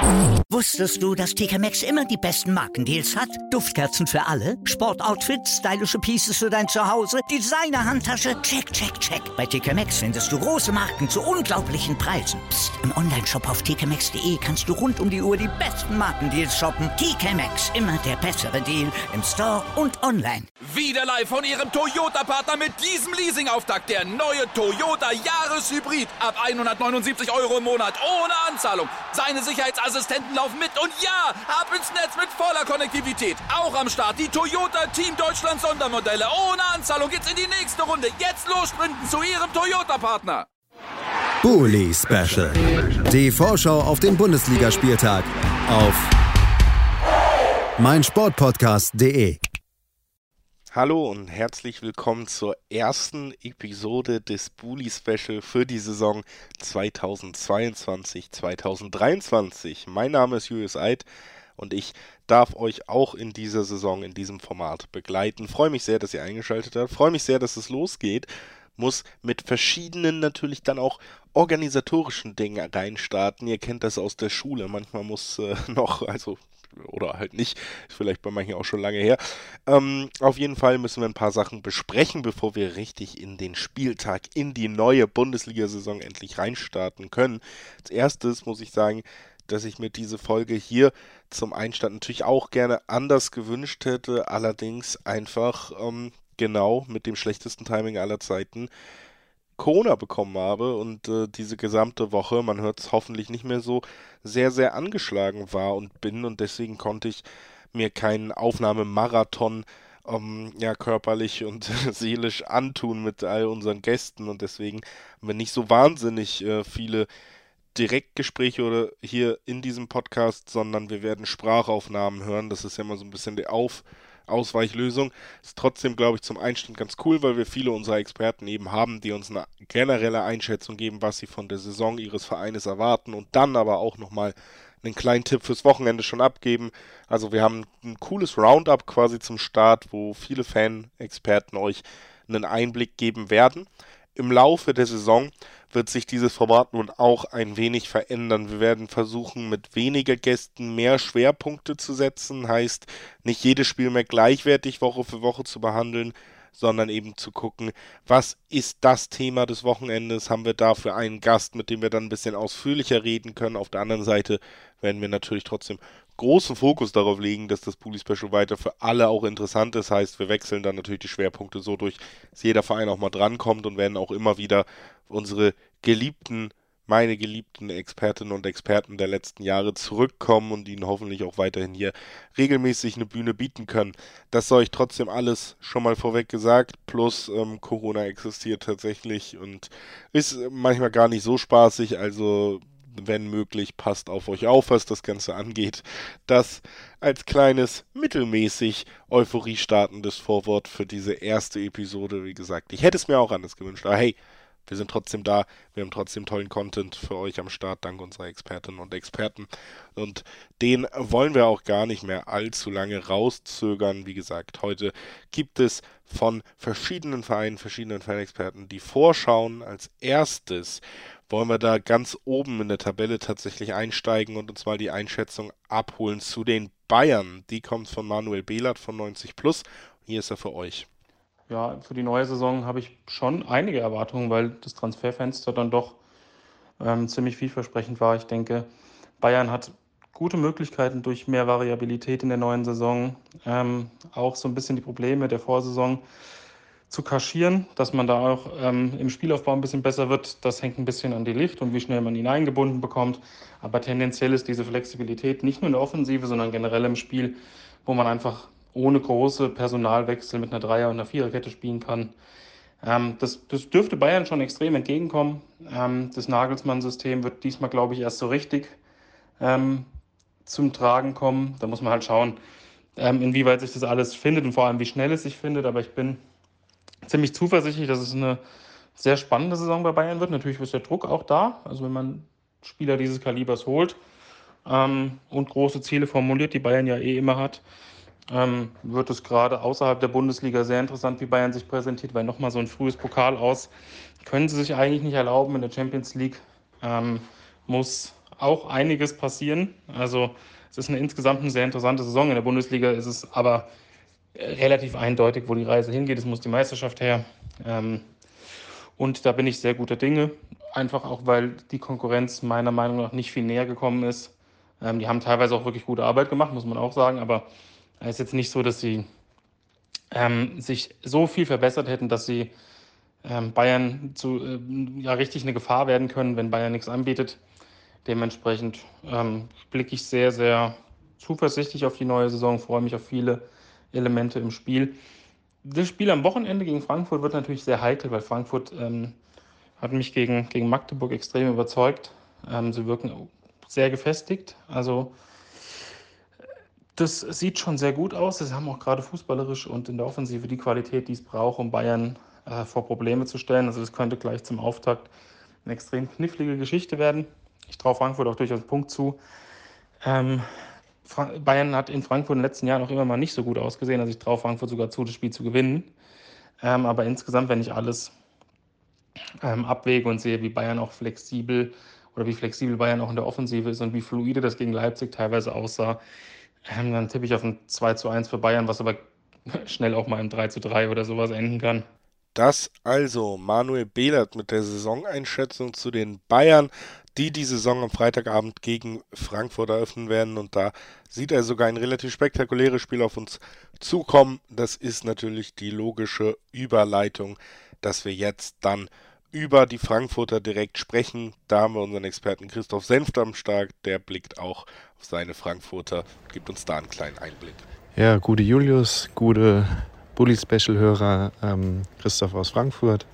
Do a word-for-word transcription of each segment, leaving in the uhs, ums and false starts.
Wusstest du, dass T K Maxx immer die besten Markendeals hat? Duftkerzen für alle, Sportoutfits, stylische Pieces für dein Zuhause, Designer-Handtasche, check, check, check. Bei T K Maxx findest du große Marken zu unglaublichen Preisen. Psst. Im Onlineshop auf t k maxx punkt d e kannst du rund um die Uhr die besten Markendeals shoppen. T K Maxx, immer der bessere Deal im Store und online. Wieder live von Ihrem Toyota-Partner mit diesem Leasing-Auftakt. Der neue Toyota Jahreshybrid. Ab hundertneunundsiebzig Euro im Monat. Ohne Anzahlung. Seine Sicherheitsassistenten laufen mit. Und ja, ab ins Netz mit voller Konnektivität. Auch am Start die Toyota Team Deutschland Sondermodelle. Ohne Anzahlung geht's in die nächste Runde. Jetzt los sprinten zu Ihrem Toyota-Partner. Bully Special. Die Vorschau auf den Bundesligaspieltag auf meinsportpodcast punkt de. Hallo und herzlich willkommen zur ersten Episode des Bully Special für die Saison zweitausendzweiundzwanzig zweitausenddreiundzwanzig. Mein Name ist Julius Eid und ich darf euch auch in dieser Saison, in diesem Format begleiten. Freue mich sehr, dass ihr eingeschaltet habt. Freue mich sehr, dass es losgeht. Muss mit verschiedenen natürlich dann auch organisatorischen Dingen reinstarten. Ihr kennt das aus der Schule. Manchmal muss äh, noch, also oder halt nicht, ist vielleicht bei manchen auch schon lange her. Ähm, auf jeden Fall müssen wir ein paar Sachen besprechen, bevor wir richtig in den Spieltag, in die neue Bundesliga-Saison endlich reinstarten können. Als erstes muss ich sagen, dass ich mir diese Folge hier zum Einstand natürlich auch gerne anders gewünscht hätte, allerdings einfach ähm, genau mit dem schlechtesten Timing aller Zeiten Corona bekommen habe und äh, diese gesamte Woche, man hört es hoffentlich nicht mehr so, sehr, sehr angeschlagen war und bin und deswegen konnte ich mir keinen Aufnahmemarathon ähm, ja, körperlich und seelisch antun mit all unseren Gästen und deswegen haben wir nicht so wahnsinnig äh, viele Direktgespräche oder hier in diesem Podcast, sondern wir werden Sprachaufnahmen hören. Das ist ja immer so ein bisschen die Auf- Ausweichlösung. Ist trotzdem, glaube ich, zum Einstieg ganz cool, weil wir viele unserer Experten eben haben, die uns eine generelle Einschätzung geben, was sie von der Saison ihres Vereines erwarten und dann aber auch nochmal einen kleinen Tipp fürs Wochenende schon abgeben. Also wir haben ein cooles Roundup quasi zum Start, wo viele Fan-Experten euch einen Einblick geben werden. Im Laufe der Saison wird sich dieses Format nun auch ein wenig verändern. Wir werden versuchen, mit weniger Gästen mehr Schwerpunkte zu setzen. Heißt, nicht jedes Spiel mehr gleichwertig Woche für Woche zu behandeln, sondern eben zu gucken, was ist das Thema des Wochenendes? Haben wir dafür einen Gast, mit dem wir dann ein bisschen ausführlicher reden können? Auf der anderen Seite werden wir natürlich trotzdem großen Fokus darauf legen, dass das Bully Special weiter für alle auch interessant ist. Heißt, wir wechseln dann natürlich die Schwerpunkte so durch, dass jeder Verein auch mal drankommt und werden auch immer wieder unsere geliebten, meine geliebten Expertinnen und Experten der letzten Jahre zurückkommen und ihnen hoffentlich auch weiterhin hier regelmäßig eine Bühne bieten können. Das soll ich trotzdem alles schon mal vorweg gesagt, plus ähm, Corona existiert tatsächlich und ist manchmal gar nicht so spaßig, also wenn möglich, passt auf euch auf, was das Ganze angeht. Das als kleines, mittelmäßig Euphorie startendes Vorwort für diese erste Episode. Wie gesagt, ich hätte es mir auch anders gewünscht, aber hey, wir sind trotzdem da, wir haben trotzdem tollen Content für euch am Start, dank unserer Expertinnen und Experten. Und den wollen wir auch gar nicht mehr allzu lange rauszögern. Wie gesagt, heute gibt es von verschiedenen Vereinen, verschiedenen Fanexperten die Vorschauen. Als erstes wollen wir da ganz oben in der Tabelle tatsächlich einsteigen und uns mal die Einschätzung abholen zu den Bayern. Die kommt von Manuel Behlert von neunzig plus. Hier ist er für euch. Ja, für die neue Saison habe ich schon einige Erwartungen, weil das Transferfenster dann doch ähm, ziemlich vielversprechend war. Ich denke, Bayern hat gute Möglichkeiten durch mehr Variabilität in der neuen Saison, ähm, auch so ein bisschen die Probleme der Vorsaison zu kaschieren, dass man da auch ähm, im Spielaufbau ein bisschen besser wird. Das hängt ein bisschen an die Licht und wie schnell man ihn eingebunden bekommt. Aber tendenziell ist diese Flexibilität nicht nur in der Offensive, sondern generell im Spiel, wo man einfach ohne große Personalwechsel mit einer Dreier- und einer Viererkette spielen kann. Ähm, das, das dürfte Bayern schon extrem entgegenkommen. Ähm, das Nagelsmann-System wird diesmal, glaube ich, erst so richtig ähm, zum Tragen kommen. Da muss man halt schauen, ähm, inwieweit sich das alles findet und vor allem, wie schnell es sich findet. Aber ich bin ziemlich zuversichtlich, dass es eine sehr spannende Saison bei Bayern wird. Natürlich ist der Druck auch da. Also wenn man Spieler dieses Kalibers holt ähm, und große Ziele formuliert, die Bayern ja eh immer hat, ähm, wird es gerade außerhalb der Bundesliga sehr interessant, wie Bayern sich präsentiert, weil nochmal so ein frühes Pokal aus können sie sich eigentlich nicht erlauben in der Champions League. Ähm, muss auch einiges passieren. Also es ist eine insgesamt eine sehr interessante Saison. In der Bundesliga ist es aber relativ eindeutig, wo die Reise hingeht. Es muss die Meisterschaft her. Ähm, und da bin ich sehr guter Dinge. Einfach auch, weil die Konkurrenz meiner Meinung nach nicht viel näher gekommen ist. Ähm, die haben teilweise auch wirklich gute Arbeit gemacht, muss man auch sagen. Aber es ist jetzt nicht so, dass sie ähm, sich so viel verbessert hätten, dass sie ähm, Bayern zu äh, ja, richtig eine Gefahr werden können, wenn Bayern nichts anbietet. Dementsprechend ähm, blicke ich sehr, sehr zuversichtlich auf die neue Saison, freue mich auf viele Elemente im Spiel. Das Spiel am Wochenende gegen Frankfurt wird natürlich sehr heikel, weil Frankfurt ähm, hat mich gegen, gegen Magdeburg extrem überzeugt. Ähm, sie wirken sehr gefestigt. Also das sieht schon sehr gut aus. Sie haben auch gerade fußballerisch und in der Offensive die Qualität, die es braucht, um Bayern äh, vor Probleme zu stellen. Also das könnte gleich zum Auftakt eine extrem knifflige Geschichte werden. Ich traue Frankfurt auch durchaus einen Punkt zu. Ähm, Bayern hat in Frankfurt in den letzten Jahren auch immer mal nicht so gut ausgesehen. Also ich traue Frankfurt sogar zu, das Spiel zu gewinnen. Ähm, aber insgesamt, wenn ich alles ähm, abwäge und sehe, wie Bayern auch flexibel oder wie flexibel Bayern auch in der Offensive ist und wie fluide das gegen Leipzig teilweise aussah, ähm, dann tippe ich auf ein zwei zu eins für Bayern, was aber schnell auch mal im drei zu drei oder sowas enden kann. Das also Manuel Behlert mit der Saisoneinschätzung zu den Bayern, die die Saison am Freitagabend gegen Frankfurt eröffnen werden. Und da sieht er sogar ein relativ spektakuläres Spiel auf uns zukommen. Das ist natürlich die logische Überleitung, dass wir jetzt dann über die Frankfurter direkt sprechen. Da haben wir unseren Experten Christoph Senft am Start. Der blickt auch auf seine Frankfurter, gibt uns da einen kleinen Einblick. Ja, gute Julius, gute Bully-Special-Hörer, ähm, Christoph aus Frankfurt.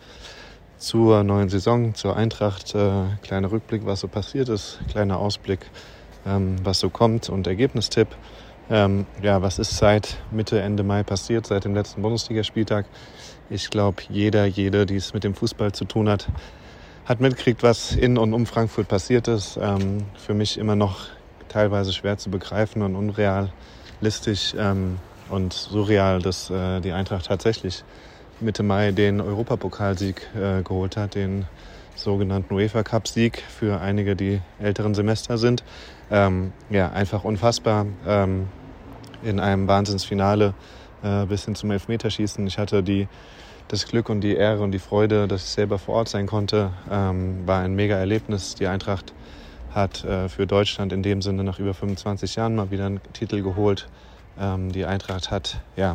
Zur neuen Saison, zur Eintracht, äh, kleiner Rückblick, was so passiert ist, kleiner Ausblick, ähm, was so kommt und Ergebnistipp. Ähm, ja, was ist seit Mitte, Ende Mai passiert, seit dem letzten Bundesligaspieltag? Ich glaube, jeder, jede, die es mit dem Fußball zu tun hat, hat mitgekriegt, was in und um Frankfurt passiert ist. Ähm, für mich immer noch teilweise schwer zu begreifen und unrealistisch ähm, und surreal, dass äh, die Eintracht tatsächlich Mitte Mai den Europapokalsieg äh, geholt hat, den sogenannten UEFA-Cup-Sieg für einige, die älteren Semester sind. Ähm, ja, einfach unfassbar. Ähm, in einem Wahnsinnsfinale äh, bis hin zum Elfmeterschießen. Ich hatte die, das Glück und die Ehre und die Freude, dass ich selber vor Ort sein konnte. Ähm, war ein mega Erlebnis. Die Eintracht hat äh, für Deutschland in dem Sinne nach über fünfundzwanzig Jahren mal wieder einen Titel geholt. Ähm, die Eintracht hat ja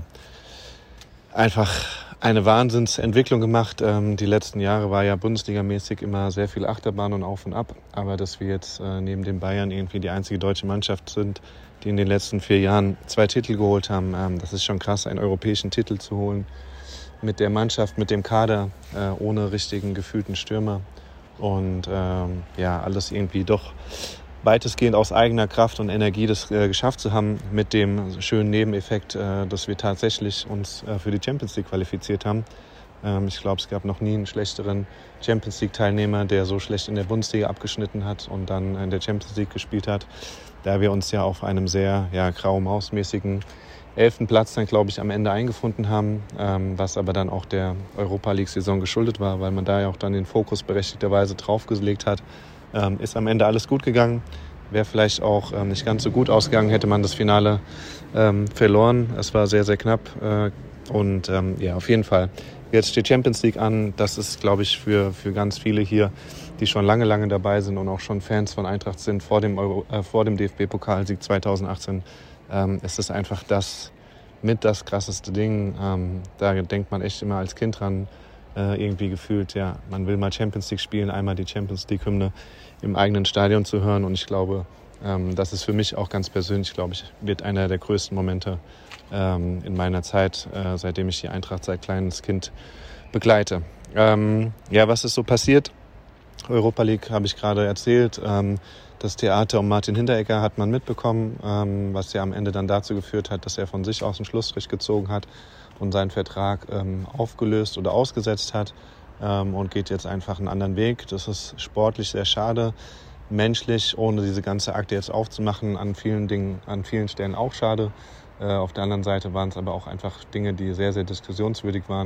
einfach eine Wahnsinnsentwicklung gemacht. Ähm, die letzten Jahre war ja bundesligamäßig immer sehr viel Achterbahn und Auf und Ab. Aber dass wir jetzt äh, neben den Bayern irgendwie die einzige deutsche Mannschaft sind, die in den letzten vier Jahren zwei Titel geholt haben, ähm, das ist schon krass, einen europäischen Titel zu holen. Mit der Mannschaft, mit dem Kader, äh, ohne richtigen gefühlten Stürmer. Und ähm, ja, alles irgendwie doch weitestgehend aus eigener Kraft und Energie das äh, geschafft zu haben, mit dem schönen Nebeneffekt, äh, dass wir tatsächlich uns äh, für die Champions League qualifiziert haben. Ähm, ich glaube, es gab noch nie einen schlechteren Champions League-Teilnehmer, der so schlecht in der Bundesliga abgeschnitten hat und dann in der Champions League gespielt hat, da wir uns ja auf einem sehr ja, grau-mausmäßigen elften Platz dann, glaube ich, am Ende eingefunden haben, ähm, was aber dann auch der Europa-League-Saison geschuldet war, weil man da ja auch dann den Fokus berechtigterweise draufgelegt hat. Ähm, ist am Ende alles gut gegangen. Wäre vielleicht auch ähm, nicht ganz so gut ausgegangen, hätte man das Finale ähm, verloren. Es war sehr, sehr knapp. Äh, und ähm, ja, auf jeden Fall. Jetzt steht Champions League an. Das ist, glaube ich, für, für ganz viele hier, die schon lange, lange dabei sind und auch schon Fans von Eintracht sind, vor dem, Euro, äh, vor dem D F B-Pokalsieg zweitausendachtzehn, ähm, ist es einfach das mit das krasseste Ding. Ähm, da denkt man echt immer als Kind dran, irgendwie gefühlt, ja, man will mal Champions League spielen, einmal die Champions League-Hymne im eigenen Stadion zu hören. Und ich glaube, ähm, das ist für mich auch ganz persönlich, glaube ich, wird einer der größten Momente ähm, in meiner Zeit, äh, seitdem ich die Eintracht seit kleines Kind begleite. Ähm, ja, was ist so passiert? Europa League habe ich gerade erzählt. Ähm, das Theater um Martin Hinteregger hat man mitbekommen, ähm, was ja am Ende dann dazu geführt hat, dass er von sich aus einen Schlussstrich gezogen hat und seinen Vertrag ähm, aufgelöst oder ausgesetzt hat ähm, und geht jetzt einfach einen anderen Weg. Das ist sportlich sehr schade, menschlich, ohne diese ganze Akte jetzt aufzumachen, an vielen Dingen, an vielen Stellen auch schade. Äh, auf der anderen Seite waren es aber auch einfach Dinge, die sehr, sehr diskussionswürdig waren.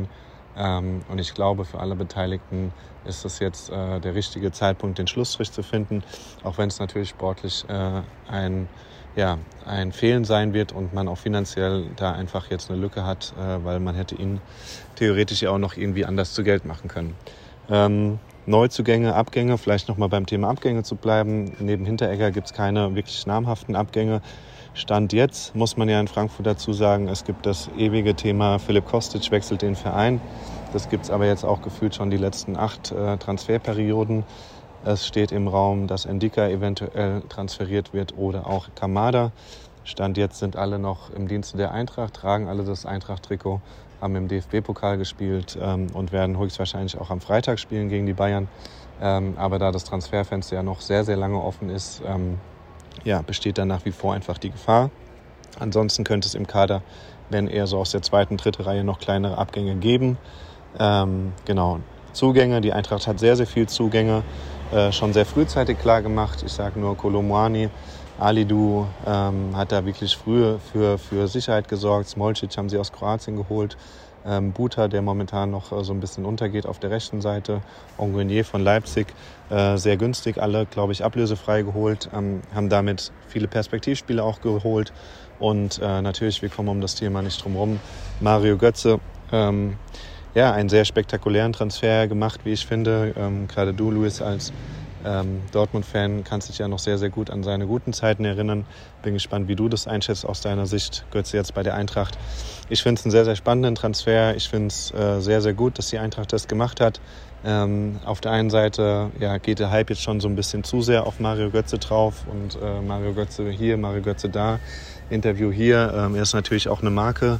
Ähm, und ich glaube, für alle Beteiligten ist es jetzt äh, der richtige Zeitpunkt, den Schlussstrich zu finden, auch wenn es natürlich sportlich äh, ein, ja, ein Fehlen sein wird und man auch finanziell da einfach jetzt eine Lücke hat, äh, weil man hätte ihn theoretisch ja auch noch irgendwie anders zu Geld machen können. Ähm, Neuzugänge, Abgänge, vielleicht nochmal beim Thema Abgänge zu bleiben. Neben Hinteregger gibt es keine wirklich namhaften Abgänge. Stand jetzt, muss man ja in Frankfurt dazu sagen, es gibt das ewige Thema, Filip Kostic wechselt den Verein. Das gibt es aber jetzt auch gefühlt schon die letzten acht äh, Transferperioden. Es steht im Raum, dass Ndicka eventuell transferiert wird oder auch Kamada. Stand jetzt sind alle noch im Dienste der Eintracht, tragen alle das Eintracht-Trikot, haben im D F B-Pokal gespielt ähm, und werden höchstwahrscheinlich auch am Freitag spielen gegen die Bayern. Ähm, aber da das Transferfenster ja noch sehr, sehr lange offen ist, ähm, ja, besteht da nach wie vor einfach die Gefahr. Ansonsten könnte es im Kader, wenn eher so aus der zweiten, dritten Reihe noch kleinere Abgänge geben. Ähm, genau, Zugänge. Die Eintracht hat sehr, sehr viel Zugänge, äh, schon sehr frühzeitig klar gemacht. Ich sage nur Kolo Muani, Alidu ähm, hat da wirklich früh für, für Sicherheit gesorgt. Smolcic haben sie aus Kroatien geholt. Ähm, Buta, der momentan noch äh, so ein bisschen untergeht auf der rechten Seite. Onguenier von Leipzig, äh, sehr günstig, alle, glaube ich, ablösefrei geholt. Ähm, haben damit viele Perspektivspiele auch geholt. Und äh, natürlich, wir kommen um das Thema nicht drum rum. Mario Götze, ähm, ja, einen sehr spektakulären Transfer gemacht, wie ich finde. Ähm, gerade du, Luis, als ähm, Dortmund-Fan, kannst dich ja noch sehr, sehr gut an seine guten Zeiten erinnern. Bin gespannt, wie du das einschätzt aus deiner Sicht. Götze jetzt bei der Eintracht. Ich finde es einen sehr, sehr spannenden Transfer. Ich finde es äh, sehr, sehr gut, dass die Eintracht das gemacht hat. Ähm, auf der einen Seite ja, geht der Hype jetzt schon so ein bisschen zu sehr auf Mario Götze drauf. Und äh, Mario Götze hier, Mario Götze da. Interview hier. Ähm, er ist natürlich auch eine Marke.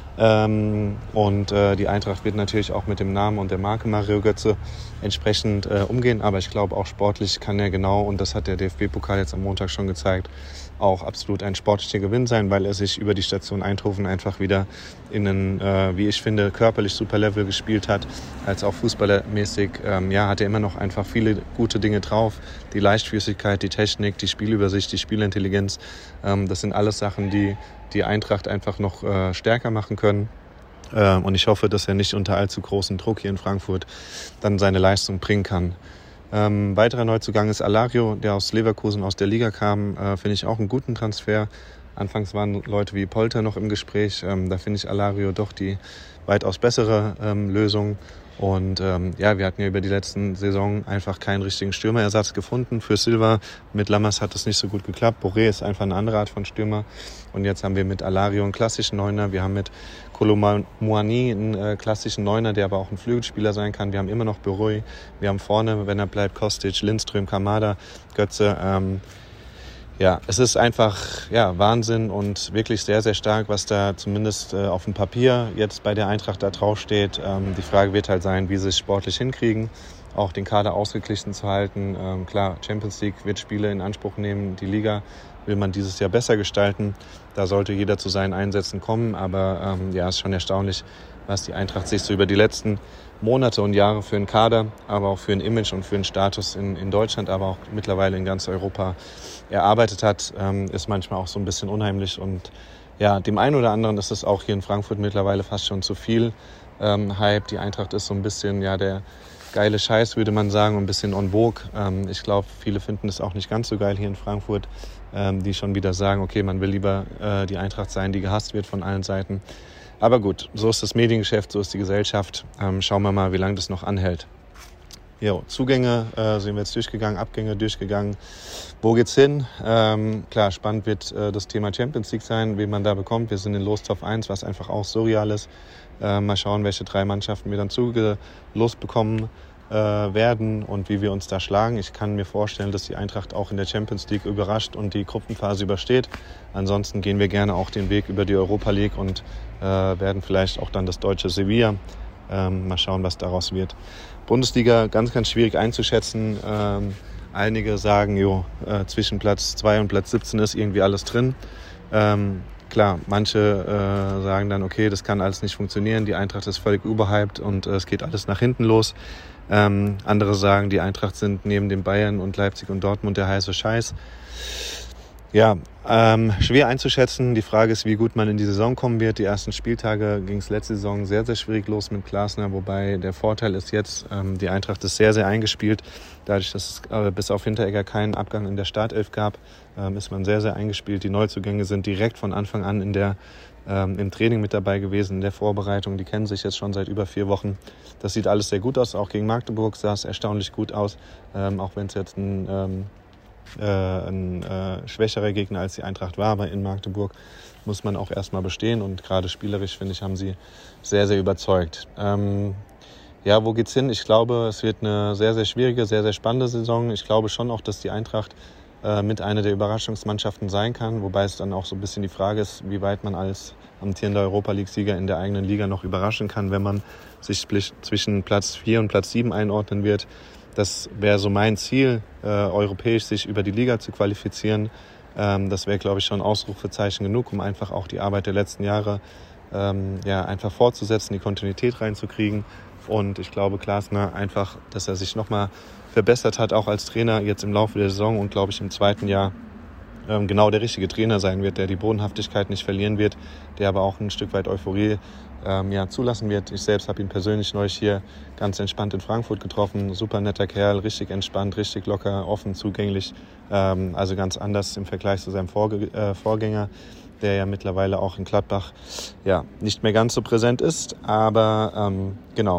Ähm, und äh, die Eintracht wird natürlich auch mit dem Namen und der Marke Mario Götze entsprechend äh, umgehen. Aber ich glaube, auch sportlich kann er genau, und das hat der D F B-Pokal jetzt am Montag schon gezeigt, auch absolut ein sportlicher Gewinn sein, weil er sich über die Station Eindhoven einfach wieder in einen, äh, wie ich finde, körperlich super Level gespielt hat, als auch fußballermäßig. Ähm, ja, hat er immer noch einfach viele gute Dinge drauf. Die Leichtfüßigkeit, die Technik, die Spielübersicht, die Spielintelligenz. Ähm, das sind alles Sachen, die die Eintracht einfach noch äh, stärker machen können. Äh, und ich hoffe, dass er nicht unter allzu großem Druck hier in Frankfurt dann seine Leistung bringen kann. Ähm, weiterer Neuzugang ist Alario, der aus Leverkusen aus der Liga kam. Äh, finde ich auch einen guten Transfer. Anfangs waren Leute wie Polter noch im Gespräch. Ähm, da finde ich Alario doch die weitaus bessere ähm, Lösung. Und ähm, ja, wir hatten ja über die letzten Saison einfach keinen richtigen Stürmerersatz gefunden für Silva. Mit Lammers hat es nicht so gut geklappt. Boré ist einfach eine andere Art von Stürmer. Und jetzt haben wir mit Alario einen klassischen Neuner. Wir haben mit Kolo Muani einen äh, klassischen Neuner, der aber auch ein Flügelspieler sein kann. Wir haben immer noch Boré. Wir haben vorne, wenn er bleibt, Kostic, Lindström, Kamada, Götze. Ähm, Ja, es ist einfach ja, Wahnsinn und wirklich sehr, sehr stark, was da zumindest äh, auf dem Papier jetzt bei der Eintracht da draufsteht. Ähm, die Frage wird halt sein, wie sie es sportlich hinkriegen, auch den Kader ausgeglichen zu halten. Ähm, klar, Champions League wird Spiele in Anspruch nehmen, die Liga will man dieses Jahr besser gestalten. Da sollte jeder zu seinen Einsätzen kommen, aber ähm, ja, es ist schon erstaunlich, was die Eintracht sich so über die letzten Monate und Jahre für einen Kader, aber auch für ein Image und für einen Status in, in Deutschland, aber auch mittlerweile in ganz Europa erarbeitet hat, ähm, ist manchmal auch so ein bisschen unheimlich. Und ja, dem einen oder anderen ist es auch hier in Frankfurt mittlerweile fast schon zu viel ähm, Hype. Die Eintracht ist so ein bisschen ja der geile Scheiß, würde man sagen, ein bisschen en vogue. Ähm, ich glaube, viele finden es auch nicht ganz so geil hier in Frankfurt, ähm, die schon wieder sagen, okay, man will lieber äh, die Eintracht sein, die gehasst wird von allen Seiten. Aber gut, so ist das Mediengeschäft, so ist die Gesellschaft. Ähm, schauen wir mal, wie lange das noch anhält. Jo, Zugänge äh, sind wir jetzt durchgegangen, Abgänge durchgegangen. Wo geht's hin? Ähm, klar, spannend wird äh, das Thema Champions League sein, wen man da bekommt. Wir sind in Lostopf eins, was einfach auch surreal ist. Äh, mal schauen, welche drei Mannschaften wir dann zugelost bekommen äh, werden und wie wir uns da schlagen. Ich kann mir vorstellen, dass die Eintracht auch in der Champions League überrascht und die Gruppenphase übersteht. Ansonsten gehen wir gerne auch den Weg über die Europa League und äh, werden vielleicht auch dann das deutsche Sevilla. Ähm, mal schauen, was daraus wird. Bundesliga ganz, ganz schwierig einzuschätzen. Ähm, einige sagen, jo, äh, zwischen Platz zwei und Platz siebzehn ist irgendwie alles drin. Ähm, klar, manche äh, sagen dann, okay, das kann alles nicht funktionieren. Die Eintracht ist völlig überhyped und äh, es geht alles nach hinten los. Ähm, andere sagen, die Eintracht sind neben den Bayern und Leipzig und Dortmund der heiße Scheiß. Ja, Ähm, schwer einzuschätzen. Die Frage ist, wie gut man in die Saison kommen wird. Die ersten Spieltage ging es letzte Saison sehr, sehr schwierig los mit Glasner, wobei der Vorteil ist jetzt, ähm, die Eintracht ist sehr, sehr eingespielt. Dadurch, dass es äh, bis auf Hinteregger keinen Abgang in der Startelf gab, ähm, ist man sehr, sehr eingespielt. Die Neuzugänge sind direkt von Anfang an in der, ähm, im Training mit dabei gewesen, in der Vorbereitung. Die kennen sich jetzt schon seit über vier Wochen. Das sieht alles sehr gut aus. Auch gegen Magdeburg sah es erstaunlich gut aus, ähm, auch wenn es jetzt ein... Ähm, Äh, ein äh, schwächerer Gegner als die Eintracht war, aber in Magdeburg muss man auch erstmal bestehen und gerade spielerisch, finde ich, haben sie sehr, sehr überzeugt. Ähm, ja, wo geht's hin? Ich glaube, es wird eine sehr, sehr schwierige, sehr, sehr spannende Saison. Ich glaube schon auch, dass die Eintracht äh, mit einer der Überraschungsmannschaften sein kann, wobei es dann auch so ein bisschen die Frage ist, wie weit man als amtierender Europa-League-Sieger in der eigenen Liga noch überraschen kann, wenn man sich zwischen Platz vier und Platz sieben einordnen wird. Das wäre so mein Ziel, äh, europäisch sich über die Liga zu qualifizieren. Ähm, das wäre, glaube ich, schon Ausrufezeichen genug, um einfach auch die Arbeit der letzten Jahre ähm, ja, einfach fortzusetzen, die Kontinuität reinzukriegen. Und ich glaube, Glasner einfach, dass er sich nochmal verbessert hat, auch als Trainer jetzt im Laufe der Saison und, glaube ich, im zweiten Jahr ähm, genau der richtige Trainer sein wird, der die Bodenhaftigkeit nicht verlieren wird, der aber auch ein Stück weit Euphorie ähm, ja, zulassen wird. Ich selbst habe ihn persönlich neulich hier ganz entspannt in Frankfurt getroffen. Super netter Kerl, richtig entspannt, richtig locker, offen, zugänglich. Ähm, also ganz anders im Vergleich zu seinem Vorge- äh, Vorgänger, der ja mittlerweile auch in Gladbach ja, nicht mehr ganz so präsent ist. Aber ähm, genau.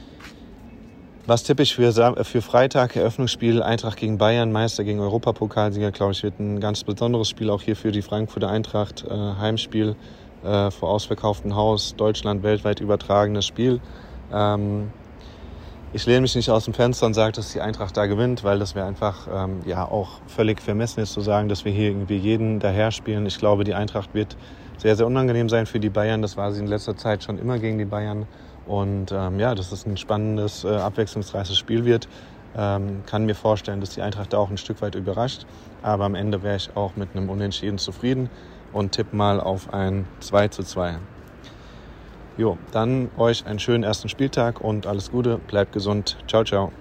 Was tippe ich für, für Freitag? Eröffnungsspiel Eintracht gegen Bayern, Meister gegen Europapokalsieger. Glaube ich, wird ein ganz besonderes Spiel auch hier für die Frankfurter Eintracht. Äh, Heimspiel äh, vor ausverkauftem Haus, Deutschland weltweit übertragenes Spiel. Ähm, ich lehne mich nicht aus dem Fenster und sage, dass die Eintracht da gewinnt, weil das wäre einfach ähm, ja auch völlig vermessen ist zu sagen, dass wir hier irgendwie jeden daher spielen. Ich glaube, die Eintracht wird sehr, sehr unangenehm sein für die Bayern. Das war sie in letzter Zeit schon immer gegen die Bayern. Und ähm, ja, dass es ein spannendes, äh, abwechslungsreiches Spiel wird. Ähm, kann mir vorstellen, dass die Eintracht da auch ein Stück weit überrascht. Aber am Ende wäre ich auch mit einem Unentschieden zufrieden und tippe mal auf ein zwei zu zwei. Jo, dann euch einen schönen ersten Spieltag und alles Gute. Bleibt gesund. Ciao, ciao.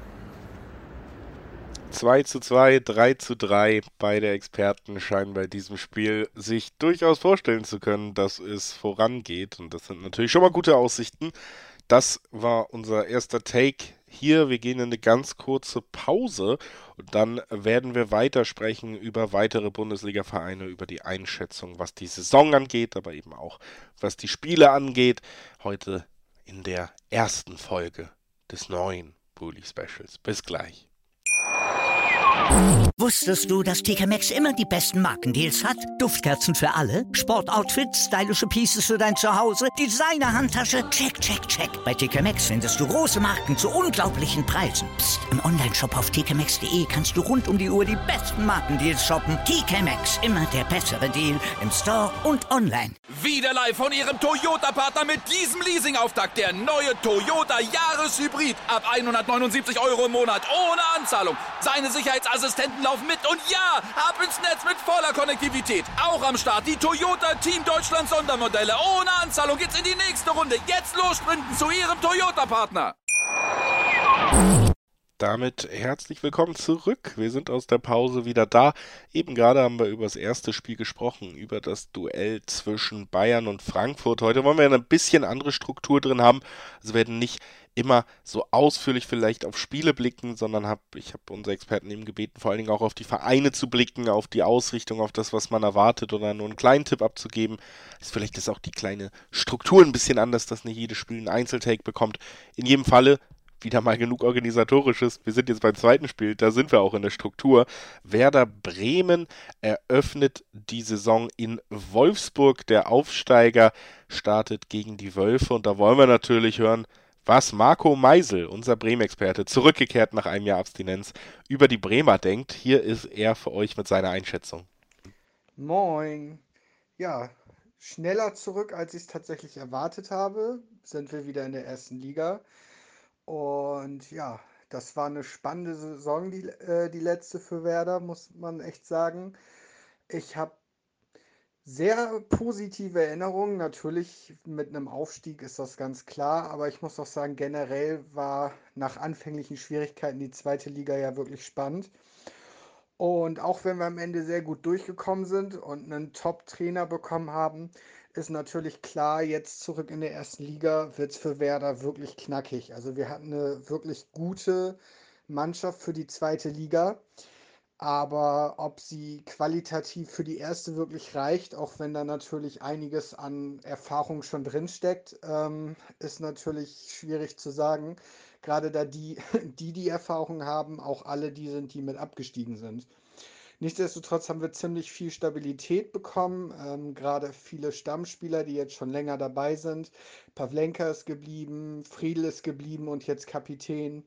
zwei zu zwei, drei zu drei. Beide Experten scheinen bei diesem Spiel sich durchaus vorstellen zu können, dass es vorangeht. Und das sind natürlich schon mal gute Aussichten. Das war unser erster Take hier. Wir gehen in eine ganz kurze Pause und dann werden wir weitersprechen über weitere Bundesliga-Vereine, über die Einschätzung, was die Saison angeht, aber eben auch, was die Spiele angeht. Heute in der ersten Folge des neuen Bully Specials. Bis gleich. Wusstest du, dass T K Maxx immer die besten Markendeals hat? Duftkerzen für alle, Sportoutfits, stylische Pieces für dein Zuhause, Designer-Handtasche, check, check, check. Bei T K Maxx findest du große Marken zu unglaublichen Preisen. Psst. Im Onlineshop auf t k maxx punkt d e kannst du rund um die Uhr die besten Markendeals shoppen. T K Maxx, immer der bessere Deal im Store und online. Wieder live von Ihrem Toyota-Partner mit diesem Leasing-Auftakt. Der neue Toyota Jahreshybrid. Ab hundertneunundsiebzig Euro im Monat ohne Anzahlung. Seine Sicherheitsassistenten laufen mit und ja, ab ins Netz mit voller Konnektivität. Auch am Start die Toyota Team Deutschland Sondermodelle. Ohne Anzahlung geht's in die nächste Runde. Jetzt los sprinten zu Ihrem Toyota-Partner. Damit herzlich willkommen zurück. Wir sind aus der Pause wieder da. Eben gerade haben wir über das erste Spiel gesprochen, über das Duell zwischen Bayern und Frankfurt. Heute wollen wir eine bisschen andere Struktur drin haben. Also wir werden nicht immer so ausführlich vielleicht auf Spiele blicken, sondern hab, ich habe unsere Experten eben gebeten, vor allen Dingen auch auf die Vereine zu blicken, auf die Ausrichtung, auf das, was man erwartet oder nur einen kleinen Tipp abzugeben. Ist vielleicht ist auch die kleine Struktur ein bisschen anders, dass nicht jedes Spiel einen Einzeltake bekommt. In jedem Falle wieder mal genug Organisatorisches. Wir sind jetzt beim zweiten Spiel, da sind wir auch in der Struktur. Werder Bremen eröffnet die Saison in Wolfsburg. Der Aufsteiger startet gegen die Wölfe und da wollen wir natürlich hören, was Marco Meisel, unser Bremen-Experte, zurückgekehrt nach einem Jahr Abstinenz, über die Bremer denkt. Hier ist er für euch mit seiner Einschätzung. Moin. Ja, schneller zurück, als ich es tatsächlich erwartet habe, sind wir wieder in der ersten Liga. Und ja, das war eine spannende Saison, die, äh, die letzte für Werder, muss man echt sagen. Ich habe sehr positive Erinnerungen. Natürlich mit einem Aufstieg ist das ganz klar, aber ich muss auch sagen, generell war nach anfänglichen Schwierigkeiten die zweite Liga ja wirklich spannend. Und auch wenn wir am Ende sehr gut durchgekommen sind und einen Top-Trainer bekommen haben, ist natürlich klar, jetzt zurück in der ersten Liga wird es für Werder wirklich knackig. Also wir hatten eine wirklich gute Mannschaft für die zweite Liga. Aber ob sie qualitativ für die erste wirklich reicht, auch wenn da natürlich einiges an Erfahrung schon drinsteckt, ähm, ist natürlich schwierig zu sagen. Gerade da die, die die Erfahrung haben, auch alle die sind, die mit abgestiegen sind. Nichtsdestotrotz haben wir ziemlich viel Stabilität bekommen, ähm, gerade viele Stammspieler, die jetzt schon länger dabei sind. Pavlenka ist geblieben, Friedl ist geblieben und jetzt Kapitän.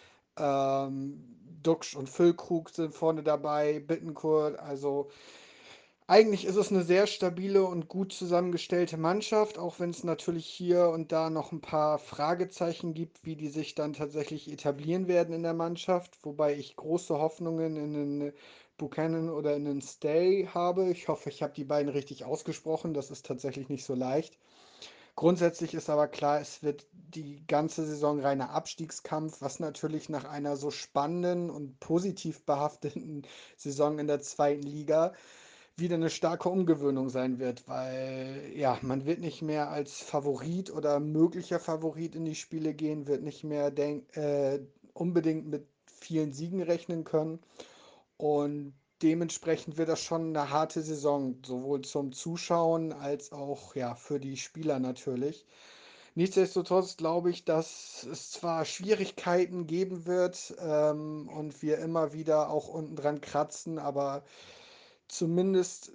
Ähm, Duxch und Füllkrug sind vorne dabei, Bittencourt. Also eigentlich ist es eine sehr stabile und gut zusammengestellte Mannschaft, auch wenn es natürlich hier und da noch ein paar Fragezeichen gibt, wie die sich dann tatsächlich etablieren werden in der Mannschaft. Wobei ich große Hoffnungen in den Buchanan oder in den Stay habe. Ich hoffe, ich habe die beiden richtig ausgesprochen. Das ist tatsächlich nicht so leicht. Grundsätzlich ist aber klar, es wird die ganze Saison reiner Abstiegskampf, was natürlich nach einer so spannenden und positiv behafteten Saison in der zweiten Liga wieder eine starke Umgewöhnung sein wird, weil ja, man wird nicht mehr als Favorit oder möglicher Favorit in die Spiele gehen, wird nicht mehr denk, äh, unbedingt mit vielen Siegen rechnen können. Und dementsprechend wird das schon eine harte Saison, sowohl zum Zuschauen als auch ja, für die Spieler natürlich. Nichtsdestotrotz glaube ich, dass es zwar Schwierigkeiten geben wird ähm, und wir immer wieder auch unten dran kratzen, aber zumindest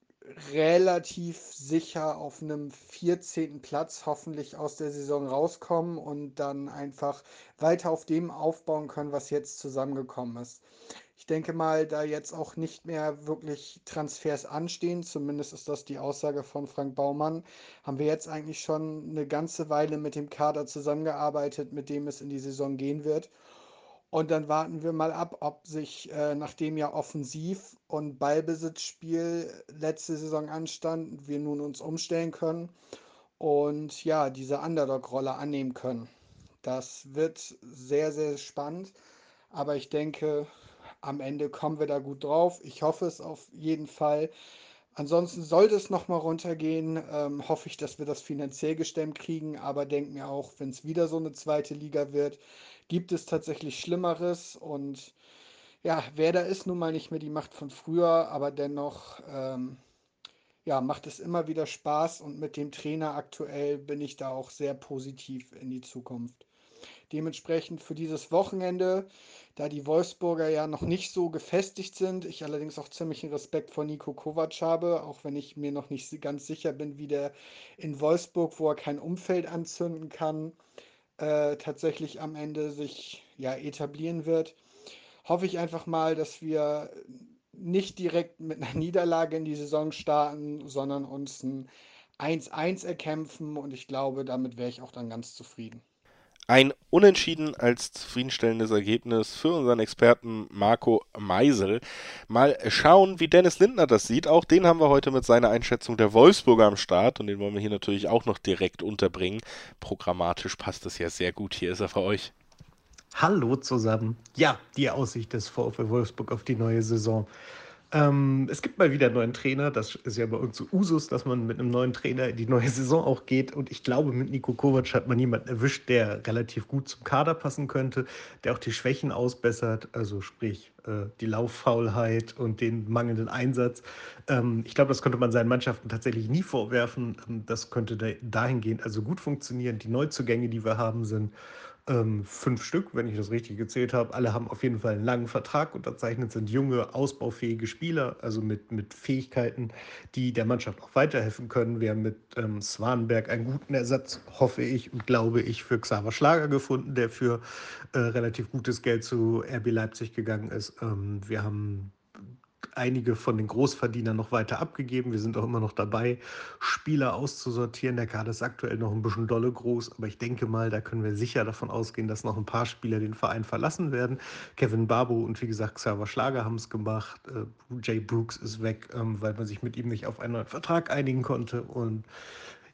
relativ sicher auf einem vierzehnten Platz hoffentlich aus der Saison rauskommen und dann einfach weiter auf dem aufbauen können, was jetzt zusammengekommen ist. Ich denke mal, da jetzt auch nicht mehr wirklich Transfers anstehen, zumindest ist das die Aussage von Frank Baumann, haben wir jetzt eigentlich schon eine ganze Weile mit dem Kader zusammengearbeitet, mit dem es in die Saison gehen wird. Und dann warten wir mal ab, ob sich, äh, nachdem ja Offensiv- und Ballbesitzspiel letzte Saison anstand, wir nun uns umstellen können und ja, diese Underdog-Rolle annehmen können. Das wird sehr, sehr spannend, aber ich denke, am Ende kommen wir da gut drauf. Ich hoffe es auf jeden Fall. Ansonsten sollte es nochmal runtergehen, ähm, hoffe ich, dass wir das finanziell gestemmt kriegen, aber denke mir auch, wenn es wieder so eine zweite Liga wird, gibt es tatsächlich Schlimmeres und ja, Werder ist nun mal nicht mehr die Macht von früher, aber dennoch ähm, ja, macht es immer wieder Spaß und mit dem Trainer aktuell bin ich da auch sehr positiv in die Zukunft. Dementsprechend für dieses Wochenende, da die Wolfsburger ja noch nicht so gefestigt sind, ich allerdings auch ziemlichen Respekt vor Nico Kovac habe, auch wenn ich mir noch nicht si- ganz sicher bin, wie der in Wolfsburg, wo er kein Umfeld anzünden kann, äh, tatsächlich am Ende sich ja etablieren wird. Hoffe ich einfach mal, dass wir nicht direkt mit einer Niederlage in die Saison starten, sondern uns ein eins eins erkämpfen und ich glaube, damit wäre ich auch dann ganz zufrieden. Ein Unentschieden als zufriedenstellendes Ergebnis für unseren Experten Marco Meisel. Mal schauen, wie Dennis Lindner das sieht. Auch den haben wir heute mit seiner Einschätzung der Wolfsburger am Start und den wollen wir hier natürlich auch noch direkt unterbringen. Programmatisch passt das ja sehr gut. Hier ist er für euch. Hallo zusammen. Ja, die Aussicht des VfL Wolfsburg auf die neue Saison. Ähm, es gibt mal wieder einen neuen Trainer. Das ist ja bei uns so Usus, dass man mit einem neuen Trainer in die neue Saison auch geht. Und ich glaube, mit Nico Kovac hat man jemanden erwischt, der relativ gut zum Kader passen könnte, der auch die Schwächen ausbessert, also sprich äh, die Lauffaulheit und den mangelnden Einsatz. Ähm, ich glaube, das konnte man seinen Mannschaften tatsächlich nie vorwerfen. Ähm, Das könnte da, dahingehend also gut funktionieren. Die Neuzugänge, die wir haben, sind ähm, fünf Stück, wenn ich das richtig gezählt habe. Alle haben auf jeden Fall einen langen Vertrag unterzeichnet, sind junge, ausbaufähige Spieler, also mit, mit Fähigkeiten, die der Mannschaft auch weiterhelfen können. Wir haben mit ähm, Swanberg einen guten Ersatz, hoffe ich und glaube ich, für Xaver Schlager gefunden, der für äh, relativ gutes Geld zu R B Leipzig gegangen ist. Ähm, wir haben einige von den Großverdienern noch weiter abgegeben. Wir sind auch immer noch dabei, Spieler auszusortieren. Der Kader ist aktuell noch ein bisschen dolle groß, aber ich denke mal, da können wir sicher davon ausgehen, dass noch ein paar Spieler den Verein verlassen werden. Kevin Babu und wie gesagt Xaver Schlager haben es gemacht. Äh, Jay Brooks ist weg, ähm, weil man sich mit ihm nicht auf einen neuen Vertrag einigen konnte. Und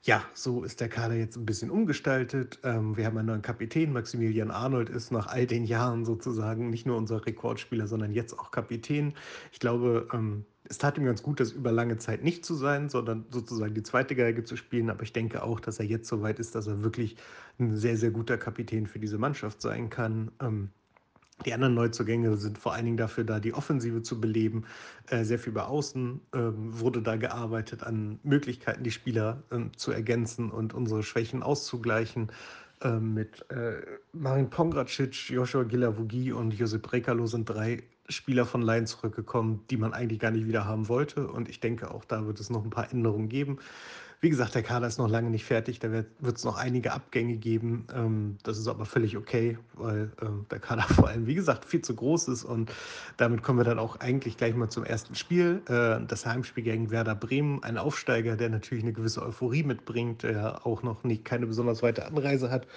ja, so ist der Kader jetzt ein bisschen umgestaltet. Ähm, wir haben einen neuen Kapitän. Maximilian Arnold ist nach all den Jahren sozusagen nicht nur unser Rekordspieler, sondern jetzt auch Kapitän. Ich glaube, ähm, es tat ihm ganz gut, das über lange Zeit nicht zu sein, sondern sozusagen die zweite Geige zu spielen. Aber ich denke auch, dass er jetzt so weit ist, dass er wirklich ein sehr, sehr guter Kapitän für diese Mannschaft sein kann. Ähm, Die anderen Neuzugänge sind vor allen Dingen dafür da, die Offensive zu beleben. Äh, sehr viel über Außen ähm, wurde da gearbeitet, an Möglichkeiten, die Spieler ähm, zu ergänzen und unsere Schwächen auszugleichen. Ähm, mit äh, Marin Pongracic, Joshua Gilavogi und Josip Brekalo sind drei Spieler von Laien zurückgekommen, die man eigentlich gar nicht wieder haben wollte. Und ich denke, auch da wird es noch ein paar Änderungen geben. Wie gesagt, der Kader ist noch lange nicht fertig, da wird es noch einige Abgänge geben. Ähm, das ist aber völlig okay, weil ähm, der Kader vor allem, wie gesagt, viel zu groß ist. Und damit kommen wir dann auch eigentlich gleich mal zum ersten Spiel. Äh, das Heimspiel gegen Werder Bremen, ein Aufsteiger, der natürlich eine gewisse Euphorie mitbringt, der auch noch nicht keine besonders weite Anreise hat.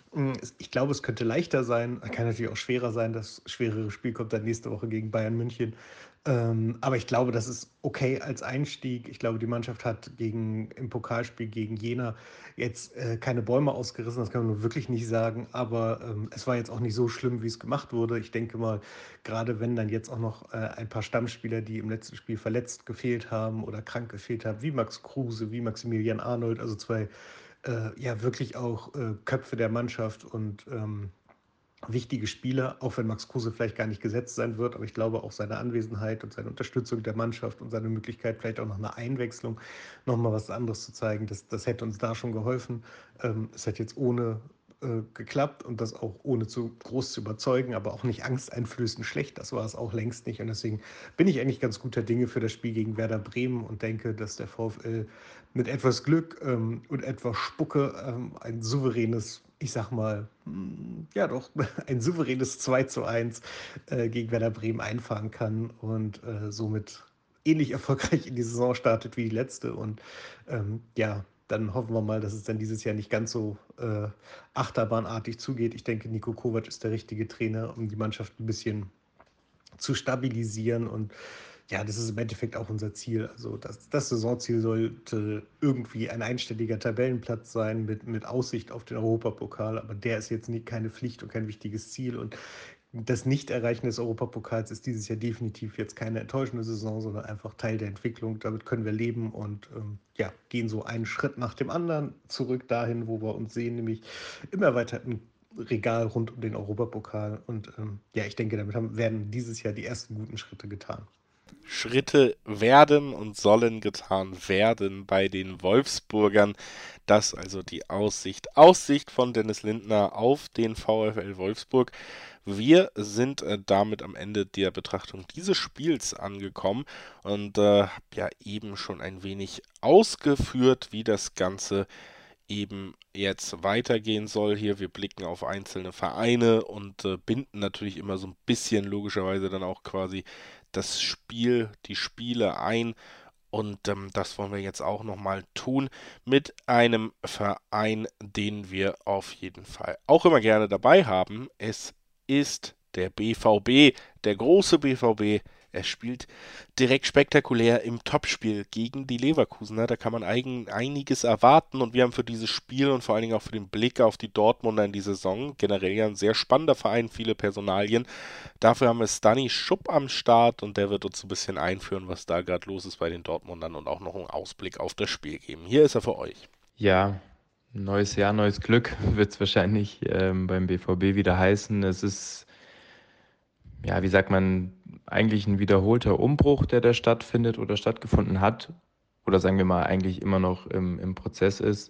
Ich glaube, es könnte leichter sein, kann natürlich auch schwerer sein. Das schwerere Spiel kommt dann nächste Woche gegen Bayern München. Ähm, aber ich glaube, das ist okay als Einstieg. Ich glaube, die Mannschaft hat gegen, im Pokalspiel gegen Jena jetzt äh, keine Bäume ausgerissen, das kann man nur wirklich nicht sagen. Aber ähm, es war jetzt auch nicht so schlimm, wie es gemacht wurde. Ich denke mal, gerade wenn dann jetzt auch noch äh, ein paar Stammspieler, die im letzten Spiel verletzt gefehlt haben oder krank gefehlt haben, wie Max Kruse, wie Maximilian Arnold, also zwei äh, ja wirklich auch äh, Köpfe der Mannschaft und ähm, wichtige Spieler, auch wenn Max Kruse vielleicht gar nicht gesetzt sein wird, aber ich glaube auch seine Anwesenheit und seine Unterstützung der Mannschaft und seine Möglichkeit, vielleicht auch noch eine Einwechslung, nochmal was anderes zu zeigen, das, das hätte uns da schon geholfen. Ähm, es hat jetzt ohne äh, geklappt und das auch ohne zu groß zu überzeugen, aber auch nicht angsteinflößend schlecht, das war es auch längst nicht und deswegen bin ich eigentlich ganz guter Dinge für das Spiel gegen Werder Bremen und denke, dass der VfL mit etwas Glück ähm, und etwas Spucke ähm, ein souveränes, ich sag mal, mh, ja doch, ein souveränes zwei zu eins äh, gegen Werder Bremen einfahren kann und äh, somit ähnlich erfolgreich in die Saison startet wie die letzte. Und ähm, ja, dann hoffen wir mal, dass es dann dieses Jahr nicht ganz so äh, achterbahnartig zugeht. Ich denke, Niko Kovac ist der richtige Trainer, um die Mannschaft ein bisschen zu stabilisieren und ja, das ist im Endeffekt auch unser Ziel. Also das, das Saisonziel sollte irgendwie ein einstelliger Tabellenplatz sein mit, mit Aussicht auf den Europapokal, aber der ist jetzt nie, keine Pflicht und kein wichtiges Ziel und das Nicht-Erreichen des Europapokals ist dieses Jahr definitiv jetzt keine enttäuschende Saison, sondern einfach Teil der Entwicklung. Damit können wir leben und ähm, ja, gehen so einen Schritt nach dem anderen zurück dahin, wo wir uns sehen, nämlich im erweiterten Regal rund um den Europapokal. Und ähm, ja, ich denke, damit haben, werden dieses Jahr die ersten guten Schritte getan. Schritte werden und sollen getan werden bei den Wolfsburgern. Das also die Aussicht. Aussicht von Dennis Lindner auf den VfL Wolfsburg. Wir sind äh, damit am Ende der Betrachtung dieses Spiels angekommen und äh, habe ja eben schon ein wenig ausgeführt, wie das Ganze eben jetzt weitergehen soll hier. Wir blicken auf einzelne Vereine und äh, binden natürlich immer so ein bisschen logischerweise dann auch quasi das Spiel, die Spiele ein. Und ähm, das wollen wir jetzt auch nochmal tun mit einem Verein, den wir auf jeden Fall auch immer gerne dabei haben. Es ist der B V B, der große B V B. Er spielt direkt spektakulär im Topspiel gegen die Leverkusener. Da kann man eigen, einiges erwarten und wir haben für dieses Spiel und vor allen Dingen auch für den Blick auf die Dortmunder in die Saison generell ja ein sehr spannender Verein, viele Personalien. Dafür haben wir Stani Schupp am Start und der wird uns ein bisschen einführen, was da gerade los ist bei den Dortmundern und auch noch einen Ausblick auf das Spiel geben. Hier ist er für euch. Ja, neues Jahr, neues Glück wird es wahrscheinlich ähm, beim B V B wieder heißen. Es ist, ja, wie sagt man, eigentlich ein wiederholter Umbruch, der da stattfindet oder stattgefunden hat. Oder sagen wir mal, eigentlich immer noch im, im Prozess ist.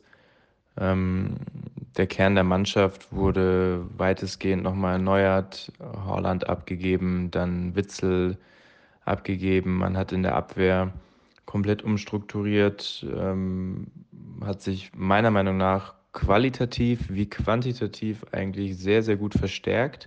Ähm, der Kern der Mannschaft wurde weitestgehend nochmal erneuert. Haaland abgegeben, dann Witsel abgegeben. Man hat in der Abwehr komplett umstrukturiert, ähm, hat sich meiner Meinung nach qualitativ wie quantitativ eigentlich sehr, sehr gut verstärkt.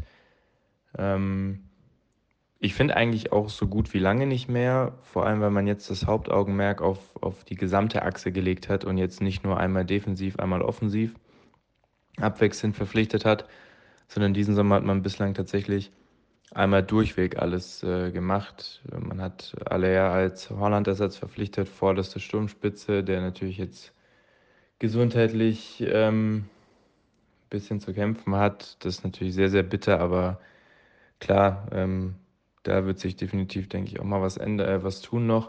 Ähm, ich finde eigentlich auch so gut wie lange nicht mehr, vor allem weil man jetzt das Hauptaugenmerk auf, auf die gesamte Achse gelegt hat und jetzt nicht nur einmal defensiv, einmal offensiv abwechselnd verpflichtet hat, sondern diesen Sommer hat man bislang tatsächlich einmal durchweg alles äh, gemacht. Man hat Aller als Holland-Ersatz verpflichtet, vorderste Sturmspitze, der natürlich jetzt gesundheitlich ähm, ein bisschen zu kämpfen hat. Das ist natürlich sehr, sehr bitter, aber klar, ähm, da wird sich definitiv, denke ich, auch mal was, ändern, äh, was tun noch.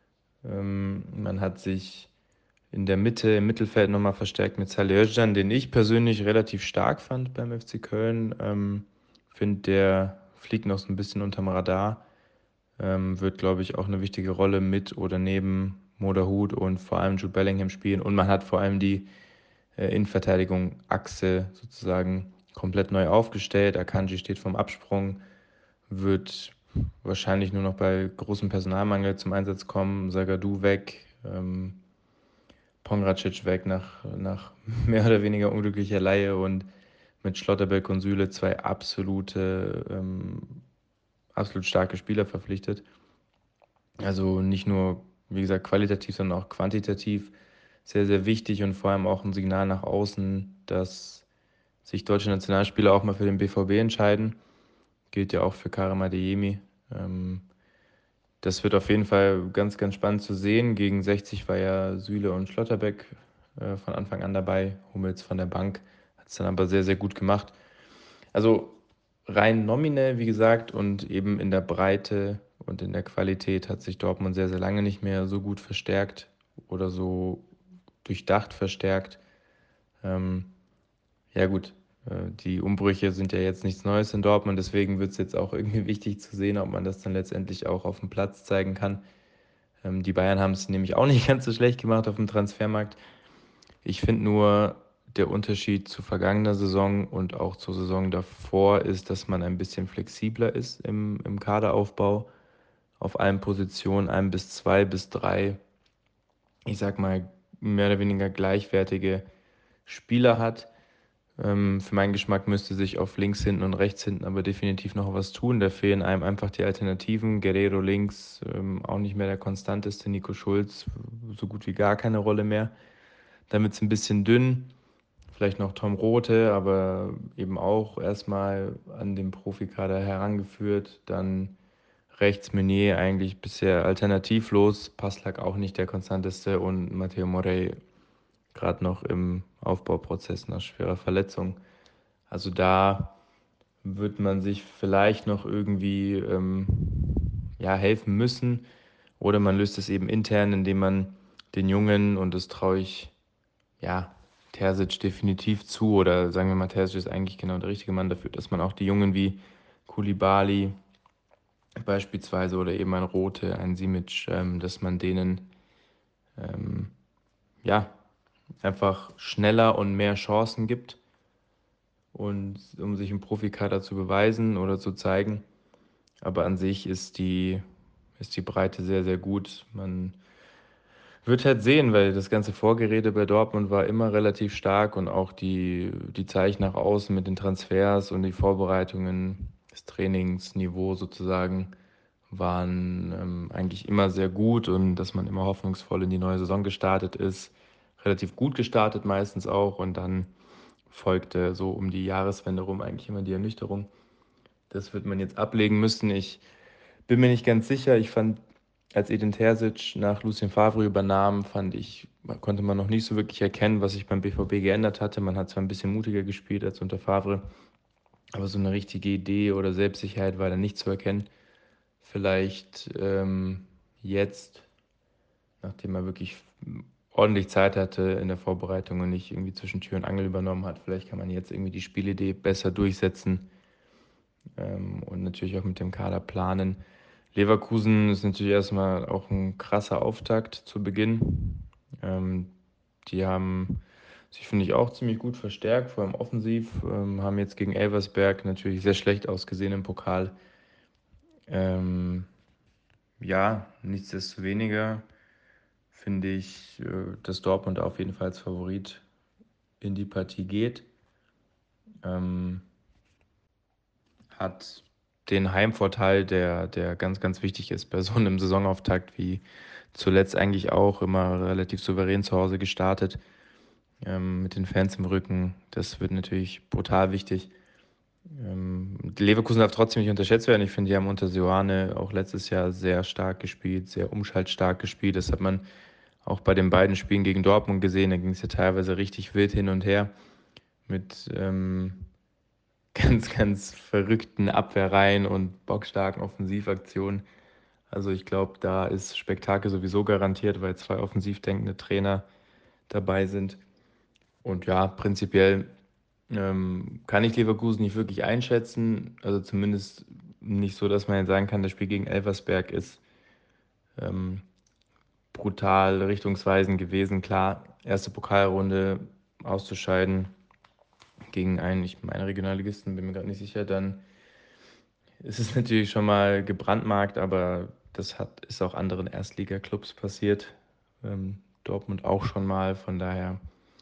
Ähm, man hat sich in der Mitte, im Mittelfeld nochmal verstärkt mit Salih Özcan, den ich persönlich relativ stark fand beim F C Köln. Ähm, finde, der fliegt noch so ein bisschen unterm Radar. Ähm, wird, glaube ich, auch eine wichtige Rolle mit oder neben Moderhut und vor allem Jude Bellingham spielen. Und man hat vor allem die äh, Innenverteidigung Achse sozusagen komplett neu aufgestellt. Akanji steht vom Absprung, wird wahrscheinlich nur noch bei großem Personalmangel zum Einsatz kommen. Zagadou weg, ähm, Pongracic weg nach, nach mehr oder weniger unglücklicher Leihe und mit Schlotterbeck und Süle zwei absolute, ähm, absolut starke Spieler verpflichtet. Also nicht nur, wie gesagt, qualitativ, sondern auch quantitativ sehr, sehr wichtig und vor allem auch ein Signal nach außen, dass sich deutsche Nationalspieler auch mal für den B V B entscheiden. Gilt ja auch für Karim Adeyemi. Ähm, das wird auf jeden Fall ganz, ganz spannend zu sehen. Gegen sechzig war ja Süle und Schlotterbeck äh, von Anfang an dabei. Hummels von der Bank hat es dann aber sehr, sehr gut gemacht. Also rein nominell, wie gesagt, und eben in der Breite und in der Qualität hat sich Dortmund sehr, sehr lange nicht mehr so gut verstärkt oder so durchdacht verstärkt. Ähm, ja gut, äh, die Umbrüche sind ja jetzt nichts Neues in Dortmund, deswegen wird es jetzt auch irgendwie wichtig zu sehen, ob man das dann letztendlich auch auf dem Platz zeigen kann. Ähm, die Bayern haben es nämlich auch nicht ganz so schlecht gemacht auf dem Transfermarkt. Ich finde nur, der Unterschied zu vergangener Saison und auch zur Saison davor ist, dass man ein bisschen flexibler ist im, im Kaderaufbau. Auf allen Positionen ein bis zwei bis drei, ich sag mal, mehr oder weniger gleichwertige Spieler hat. Ähm, für meinen Geschmack müsste sich auf links hinten und rechts hinten aber definitiv noch was tun. Da fehlen einem einfach die Alternativen. Guerrero links, ähm, auch nicht mehr der konstanteste. Nico Schulz, so gut wie gar keine Rolle mehr. Damit es ein bisschen dünn. Vielleicht noch Tom Rothe, aber eben auch erstmal an den Profikader herangeführt. Dann rechts Meunier eigentlich bisher alternativlos. Passlack auch nicht der konstanteste und Matteo Morey gerade noch im Aufbauprozess nach schwerer Verletzung. Also da wird man sich vielleicht noch irgendwie ähm, ja, helfen müssen oder man löst es eben intern, indem man den Jungen, und das traue ich ja, Terzic definitiv zu, oder sagen wir mal, Terzic ist eigentlich genau der richtige Mann dafür, dass man auch die Jungen wie Koulibaly beispielsweise oder eben ein Rothe, ein Simic, ähm, dass man denen ähm, ja, einfach schneller und mehr Chancen gibt, und um sich im Profikader zu beweisen oder zu zeigen. Aber an sich ist die, ist die Breite sehr, sehr gut. Man wird halt sehen, weil das ganze Vorgerede bei Dortmund war immer relativ stark und auch die, die Zeichen nach außen mit den Transfers und die Vorbereitungen, das Trainingsniveau sozusagen, waren ähm, eigentlich immer sehr gut, und dass man immer hoffnungsvoll in die neue Saison gestartet ist. Relativ gut gestartet meistens auch, und dann folgte so um die Jahreswende rum eigentlich immer die Ernüchterung. Das wird man jetzt ablegen müssen. Ich bin mir nicht ganz sicher. Ich fand, als Edin Terzic nach Lucien Favre übernahm, fand ich, konnte man noch nicht so wirklich erkennen, was sich beim B V B geändert hatte. Man hat zwar ein bisschen mutiger gespielt als unter Favre, aber so eine richtige Idee oder Selbstsicherheit war da nicht zu erkennen. Vielleicht ähm, jetzt, nachdem er wirklich ordentlich Zeit hatte in der Vorbereitung und nicht irgendwie zwischen Tür und Angel übernommen hat, vielleicht kann man jetzt irgendwie die Spielidee besser durchsetzen ähm, und natürlich auch mit dem Kader planen. Leverkusen ist natürlich erstmal auch ein krasser Auftakt zu Beginn. Ähm, die haben sich, finde ich, auch ziemlich gut verstärkt, vor allem offensiv, ähm, haben jetzt gegen Elversberg natürlich sehr schlecht ausgesehen im Pokal. Ähm, ja, nichtsdestoweniger finde ich, äh, dass Dortmund auf jeden Fall als Favorit in die Partie geht. Ähm, hat den Heimvorteil, der, der ganz, ganz wichtig ist bei so einem Saisonauftakt, wie zuletzt eigentlich auch, immer relativ souverän zu Hause gestartet, ähm, mit den Fans im Rücken. Das wird natürlich brutal wichtig. Ähm, Leverkusen darf trotzdem nicht unterschätzt werden. Ich finde, die haben unter Seoane auch letztes Jahr sehr stark gespielt, sehr umschaltstark gespielt. Das hat man auch bei den beiden Spielen gegen Dortmund gesehen, da ging es ja teilweise richtig wild hin und her mit ähm, ganz, ganz verrückten Abwehrreihen und bockstarken Offensivaktionen. Also ich glaube, da ist Spektakel sowieso garantiert, weil zwei offensiv denkende Trainer dabei sind. Und ja, prinzipiell ähm, kann ich Leverkusen nicht wirklich einschätzen. Also zumindest nicht so, dass man jetzt sagen kann, das Spiel gegen Elversberg ist ähm, brutal richtungsweisend gewesen. Klar, erste Pokalrunde auszuscheiden gegen einen, ich meine Regionalligisten, bin mir gerade nicht sicher, dann ist es natürlich schon mal gebrandmarkt, aber das hat, ist auch anderen Erstliga-Clubs passiert. Ähm, Dortmund auch schon mal, von daher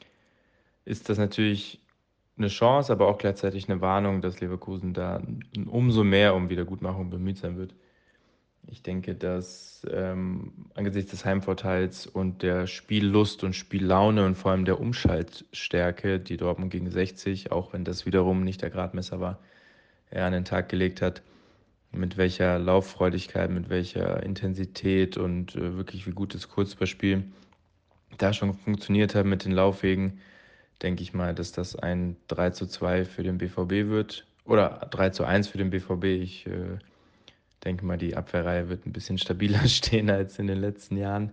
ist das natürlich eine Chance, aber auch gleichzeitig eine Warnung, dass Leverkusen da umso mehr um Wiedergutmachung bemüht sein wird. Ich denke, dass ähm, angesichts des Heimvorteils und der Spiellust und Spiellaune und vor allem der Umschaltstärke, die Dortmund gegen sechzig, auch wenn das wiederum nicht der Gradmesser war, er an den Tag gelegt hat, mit welcher Lauffreudigkeit, mit welcher Intensität und äh, wirklich wie gut das Kurzballspiel da schon funktioniert hat mit den Laufwegen, denke ich mal, dass das ein drei zu zwei für den B V B wird oder drei zu eins für den B V B. Ich äh, denke mal, die Abwehrreihe wird ein bisschen stabiler stehen als in den letzten Jahren.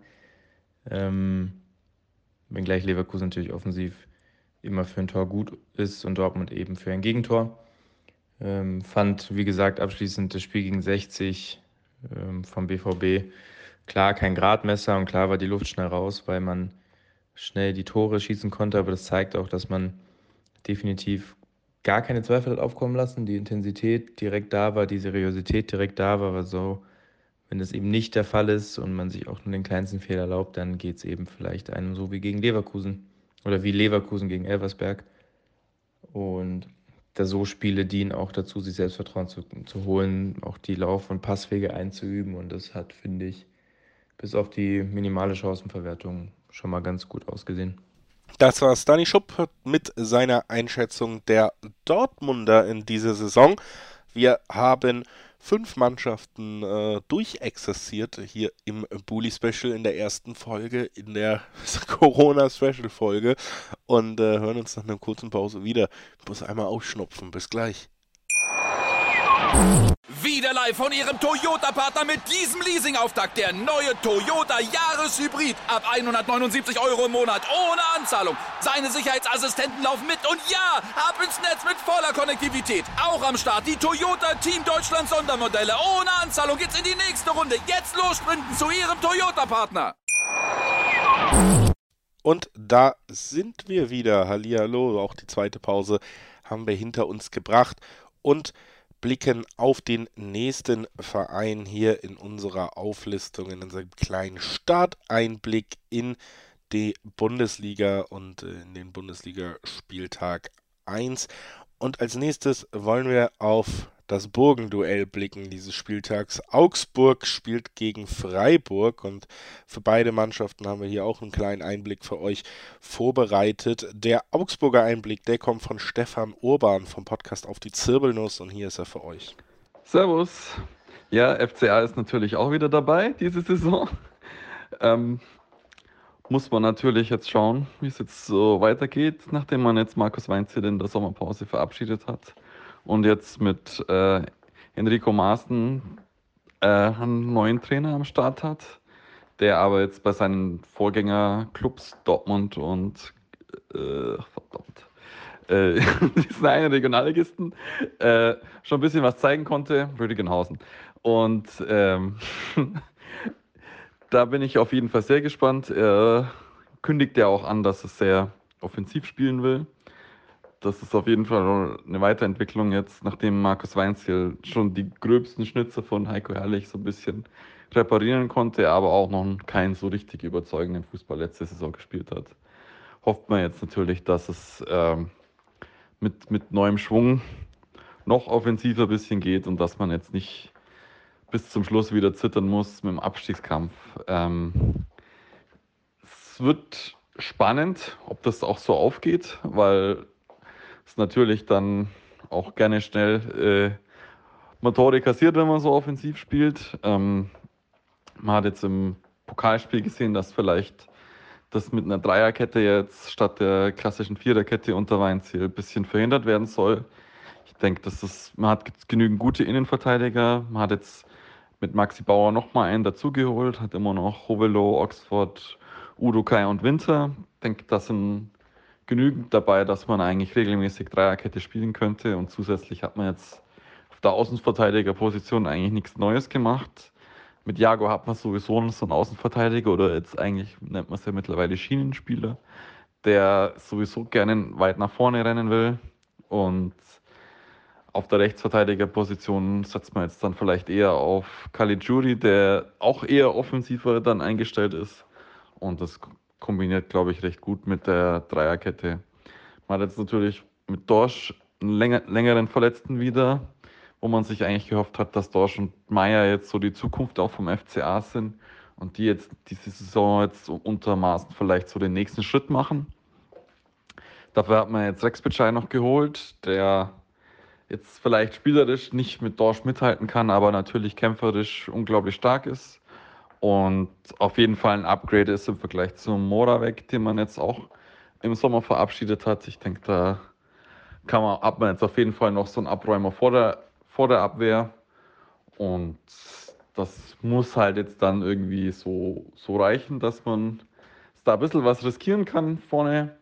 Ähm, wenngleich Leverkusen natürlich offensiv immer für ein Tor gut ist und Dortmund eben für ein Gegentor. Ähm, fand, wie gesagt, abschließend das Spiel gegen sechzig ähm, vom B V B klar kein Gradmesser und klar war die Luft schnell raus, weil man schnell die Tore schießen konnte, aber das zeigt auch, dass man definitiv gar keine Zweifel hat aufkommen lassen, die Intensität direkt da war, die Seriosität direkt da war, aber so, wenn das eben nicht der Fall ist und man sich auch nur den kleinsten Fehler erlaubt, dann geht es eben vielleicht einem so wie gegen Leverkusen oder wie Leverkusen gegen Elversberg. Und da so Spiele dienen auch dazu, sich Selbstvertrauen zu, zu holen, auch die Lauf- und Passwege einzuüben und das hat, finde ich, bis auf die minimale Chancenverwertung schon mal ganz gut ausgesehen. Das war Stani Schupp mit seiner Einschätzung der Dortmunder in dieser Saison. Wir haben fünf Mannschaften äh, durchexerziert hier im Bully Special in der ersten Folge, in der Corona-Special-Folge und äh, hören uns nach einer kurzen Pause wieder. Ich muss einmal ausschnupfen. Bis gleich. Wieder live von Ihrem Toyota-Partner mit diesem Leasing-Auftakt. Der neue Toyota Jahreshybrid. Ab hundertneunundsiebzig Euro im Monat. Ohne Anzahlung. Seine Sicherheitsassistenten laufen mit. Und ja, ab ins Netz mit voller Konnektivität. Auch am Start die Toyota Team Deutschland Sondermodelle. Ohne Anzahlung geht's in die nächste Runde. Jetzt los sprinten zu Ihrem Toyota-Partner. Und da sind wir wieder. Hallihallo. Auch die zweite Pause haben wir hinter uns gebracht. Und blicken auf den nächsten Verein hier in unserer Auflistung, in unserem kleinen Starteinblick in die Bundesliga und in den Bundesliga-Spieltag eins. Und als nächstes wollen wir auf das Burgenduell blicken dieses Spieltags. Augsburg spielt gegen Freiburg und für beide Mannschaften haben wir hier auch einen kleinen Einblick für euch vorbereitet. Der Augsburger Einblick, der kommt von Stefan Urban vom Podcast Auf die Zirbelnuss und hier ist er für euch. Servus. Ja, F C A ist natürlich auch wieder dabei diese Saison. Ähm, muss man natürlich jetzt schauen, wie es jetzt so weitergeht, nachdem man jetzt Markus Weinzierl in der Sommerpause verabschiedet hat. Und jetzt mit äh, Enrico Maaßen äh, einen neuen Trainer am Start hat, der aber jetzt bei seinen Vorgängerclubs Dortmund und äh, verdammt, äh, diesen einen Regionalligisten äh, schon ein bisschen was zeigen konnte, Rüdigenhausen. Und ähm, da bin ich auf jeden Fall sehr gespannt. Er kündigt ja auch an, dass er sehr offensiv spielen will. Das ist auf jeden Fall eine Weiterentwicklung jetzt, nachdem Markus Weinzierl schon die gröbsten Schnitzer von Heiko Herrlich so ein bisschen reparieren konnte, aber auch noch keinen so richtig überzeugenden Fußball letzte Saison gespielt hat. Hofft man jetzt natürlich, dass es ähm, mit, mit neuem Schwung noch offensiver ein bisschen geht und dass man jetzt nicht bis zum Schluss wieder zittern muss mit dem Abstiegskampf. Ähm, es wird spannend, ob das auch so aufgeht, weil es natürlich dann auch gerne schnell äh, man Tore kassiert, wenn man so offensiv spielt. Ähm, man hat jetzt im Pokalspiel gesehen, dass vielleicht das mit einer Dreierkette jetzt statt der klassischen Viererkette unter Weinziel ein bisschen verhindert werden soll. Ich denke, dass das, man hat genügend gute Innenverteidiger, man hat jetzt mit Maxi Bauer nochmal einen dazugeholt, hat immer noch Hovelo, Oxford, Udokai und Winter. Ich denke, das sind genügend dabei, dass man eigentlich regelmäßig Dreierkette spielen könnte, und zusätzlich hat man jetzt auf der Außenverteidigerposition eigentlich nichts Neues gemacht. Mit Jago hat man sowieso so einen Außenverteidiger, oder jetzt eigentlich nennt man es ja mittlerweile Schienenspieler, der sowieso gerne weit nach vorne rennen will, und auf der Rechtsverteidigerposition setzt man jetzt dann vielleicht eher auf Caligiuri, der auch eher offensiver dann eingestellt ist, und das kombiniert, glaube ich, recht gut mit der Dreierkette. Man hat jetzt natürlich mit Dorsch einen länger, längeren Verletzten wieder, wo man sich eigentlich gehofft hat, dass Dorsch und Meier jetzt so die Zukunft auch vom F C A sind und die jetzt diese Saison jetzt so unter Maaßen vielleicht so den nächsten Schritt machen. Dafür hat man jetzt Rex Bitschei noch geholt, der jetzt vielleicht spielerisch nicht mit Dorsch mithalten kann, aber natürlich kämpferisch unglaublich stark ist und auf jeden Fall ein Upgrade ist im Vergleich zum Moravec, den man jetzt auch im Sommer verabschiedet hat. Ich denke, da kann man, hat man jetzt auf jeden Fall noch so einen Abräumer vor der, vor der Abwehr, und das muss halt jetzt dann irgendwie so, so reichen, dass man da ein bisschen was riskieren kann vorne.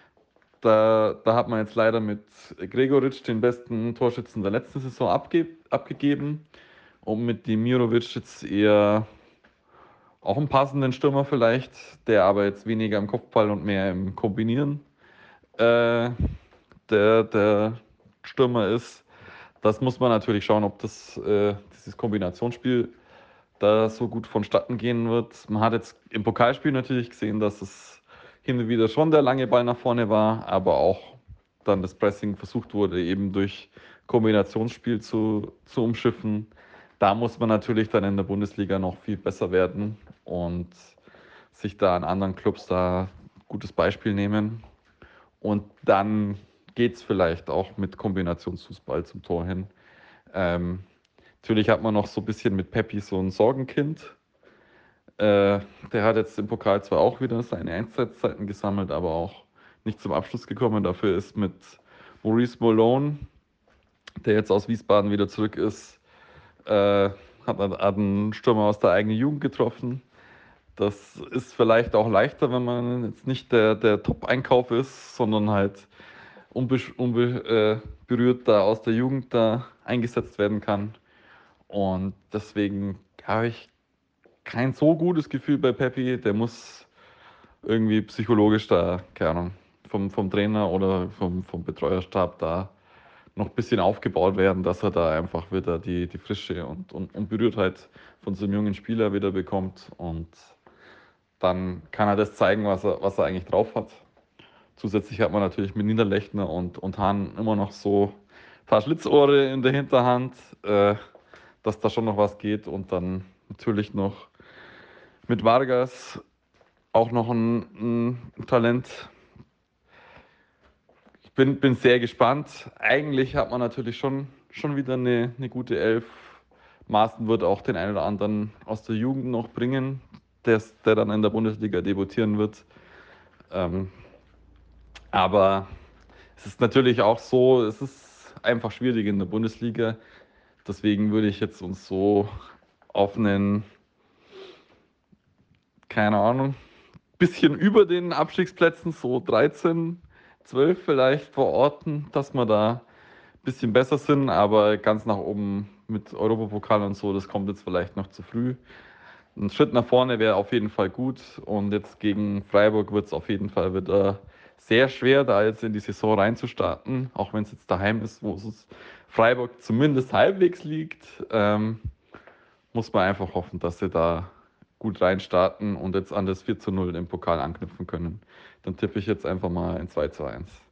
Da, da hat man jetzt leider mit Gregoritsch den besten Torschützen der letzten Saison abge, abgegeben und mit Dimirovic jetzt eher auch einen passenden Stürmer vielleicht, der aber jetzt weniger im Kopfball und mehr im Kombinieren äh, der, der Stürmer ist. Das muss man natürlich schauen, ob das äh, dieses Kombinationsspiel da so gut vonstatten gehen wird. Man hat jetzt im Pokalspiel natürlich gesehen, dass es hin und wieder schon der lange Ball nach vorne war, aber auch dann das Pressing versucht wurde, eben durch Kombinationsspiel zu, zu umschiffen. Da muss man natürlich dann in der Bundesliga noch viel besser werden und sich da an anderen Clubs da ein gutes Beispiel nehmen. Und dann geht es vielleicht auch mit Kombinationsfußball zum Tor hin. Ähm, natürlich hat man noch so ein bisschen mit Peppi so ein Sorgenkind. Äh, der hat jetzt im Pokal zwar auch wieder seine Einsatzzeiten gesammelt, aber auch nicht zum Abschluss gekommen. Dafür ist mit Maurice Malone, der jetzt aus Wiesbaden wieder zurück ist, äh, hat, hat einen Stürmer aus der eigenen Jugend getroffen. Das ist vielleicht auch leichter, wenn man jetzt nicht der, der Top-Einkauf ist, sondern halt unberührt unbe, äh, da aus der Jugend da eingesetzt werden kann. Und deswegen habe ich kein so gutes Gefühl bei Peppi. Der muss irgendwie psychologisch da, keine Ahnung, vom, vom Trainer oder vom, vom Betreuerstab da noch ein bisschen aufgebaut werden, dass er da einfach wieder die, die Frische und, und, und Berührtheit von so einem jungen Spieler wieder bekommt. Und dann kann er das zeigen, was er, was er eigentlich drauf hat. Zusätzlich hat man natürlich mit Niederlechner und, und Hahn immer noch so ein paar Schlitzohre in der Hinterhand, äh, dass da schon noch was geht. Und dann natürlich noch mit Vargas auch noch ein, ein Talent. Ich bin, bin sehr gespannt. Eigentlich hat man natürlich schon, schon wieder eine, eine gute Elf. Maaßen wird auch den einen oder anderen aus der Jugend noch bringen, der, der dann in der Bundesliga debütieren wird. Ähm, aber es ist natürlich auch so, es ist einfach schwierig in der Bundesliga. Deswegen würde ich jetzt uns so auf einen, keine Ahnung, bisschen über den Abstiegsplätzen, so dreizehn, zwölf vielleicht verorten, dass wir da ein bisschen besser sind, aber ganz nach oben mit Europapokal und so, das kommt jetzt vielleicht noch zu früh. Ein Schritt nach vorne wäre auf jeden Fall gut, und jetzt gegen Freiburg wird es auf jeden Fall wieder sehr schwer, da jetzt in die Saison reinzustarten, auch wenn es jetzt daheim ist, wo es Freiburg zumindest halbwegs liegt. Ähm, muss man einfach hoffen, dass sie da gut reinstarten und jetzt an das vier zu null im Pokal anknüpfen können. Dann tippe ich jetzt einfach mal ein zwei zu eins.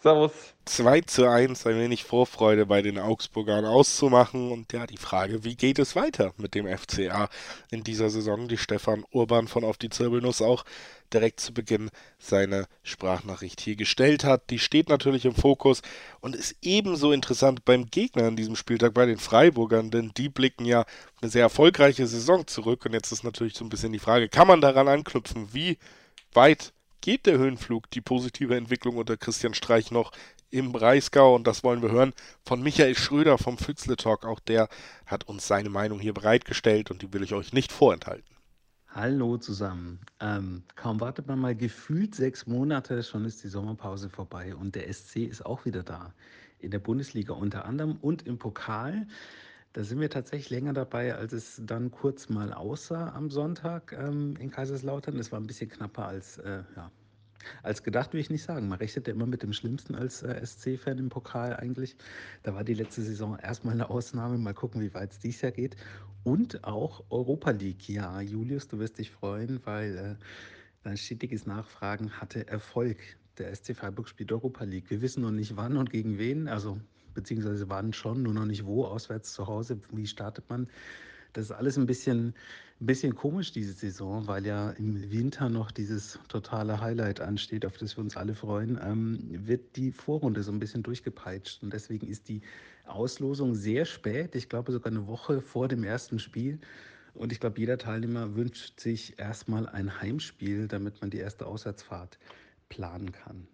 Servus. zwei zu eins, ein wenig Vorfreude bei den Augsburgern auszumachen. Und ja, die Frage, wie geht es weiter mit dem F C A in dieser Saison? Die Stefan Urban von Auf die Zirbelnuss auch direkt zu Beginn seine Sprachnachricht hier gestellt hat. Die steht natürlich im Fokus und ist ebenso interessant beim Gegner an diesem Spieltag, bei den Freiburgern, denn die blicken ja eine sehr erfolgreiche Saison zurück. Und jetzt ist natürlich so ein bisschen die Frage, kann man daran anknüpfen? Wie weit geht der Höhenflug, die positive Entwicklung unter Christian Streich noch im Breisgau? Und das wollen wir hören von Michael Schröder vom Fützle Talk. Auch der hat uns seine Meinung hier bereitgestellt und die will ich euch nicht vorenthalten. Hallo zusammen. Ähm, kaum wartet man mal gefühlt sechs Monate, schon ist die Sommerpause vorbei und der S C ist auch wieder da. In der Bundesliga unter anderem und im Pokal. Da sind wir tatsächlich länger dabei, als es dann kurz mal aussah am Sonntag ähm, in Kaiserslautern. Das war ein bisschen knapper als, äh, ja, als gedacht, will ich nicht sagen. Man rechnet ja immer mit dem Schlimmsten als äh, S C-Fan im Pokal eigentlich. Da war die letzte Saison erstmal eine Ausnahme. Mal gucken, wie weit es dieses Jahr geht. Und auch Europa League. Ja, Julius, du wirst dich freuen, weil äh, dein stetiges Nachfragen hatte Erfolg. Der S C Freiburg spielt Europa League. Wir wissen noch nicht wann und gegen wen, also beziehungsweise wann schon, nur noch nicht wo, auswärts zu Hause, wie startet man. Das ist alles ein bisschen, ein bisschen komisch diese Saison, weil ja im Winter noch dieses totale Highlight ansteht, auf das wir uns alle freuen, ähm, wird die Vorrunde so ein bisschen durchgepeitscht. Und deswegen ist die Auslosung sehr spät, ich glaube sogar eine Woche vor dem ersten Spiel. Und ich glaube, jeder Teilnehmer wünscht sich erstmal ein Heimspiel, damit man die erste Auswärtsfahrt planen kann.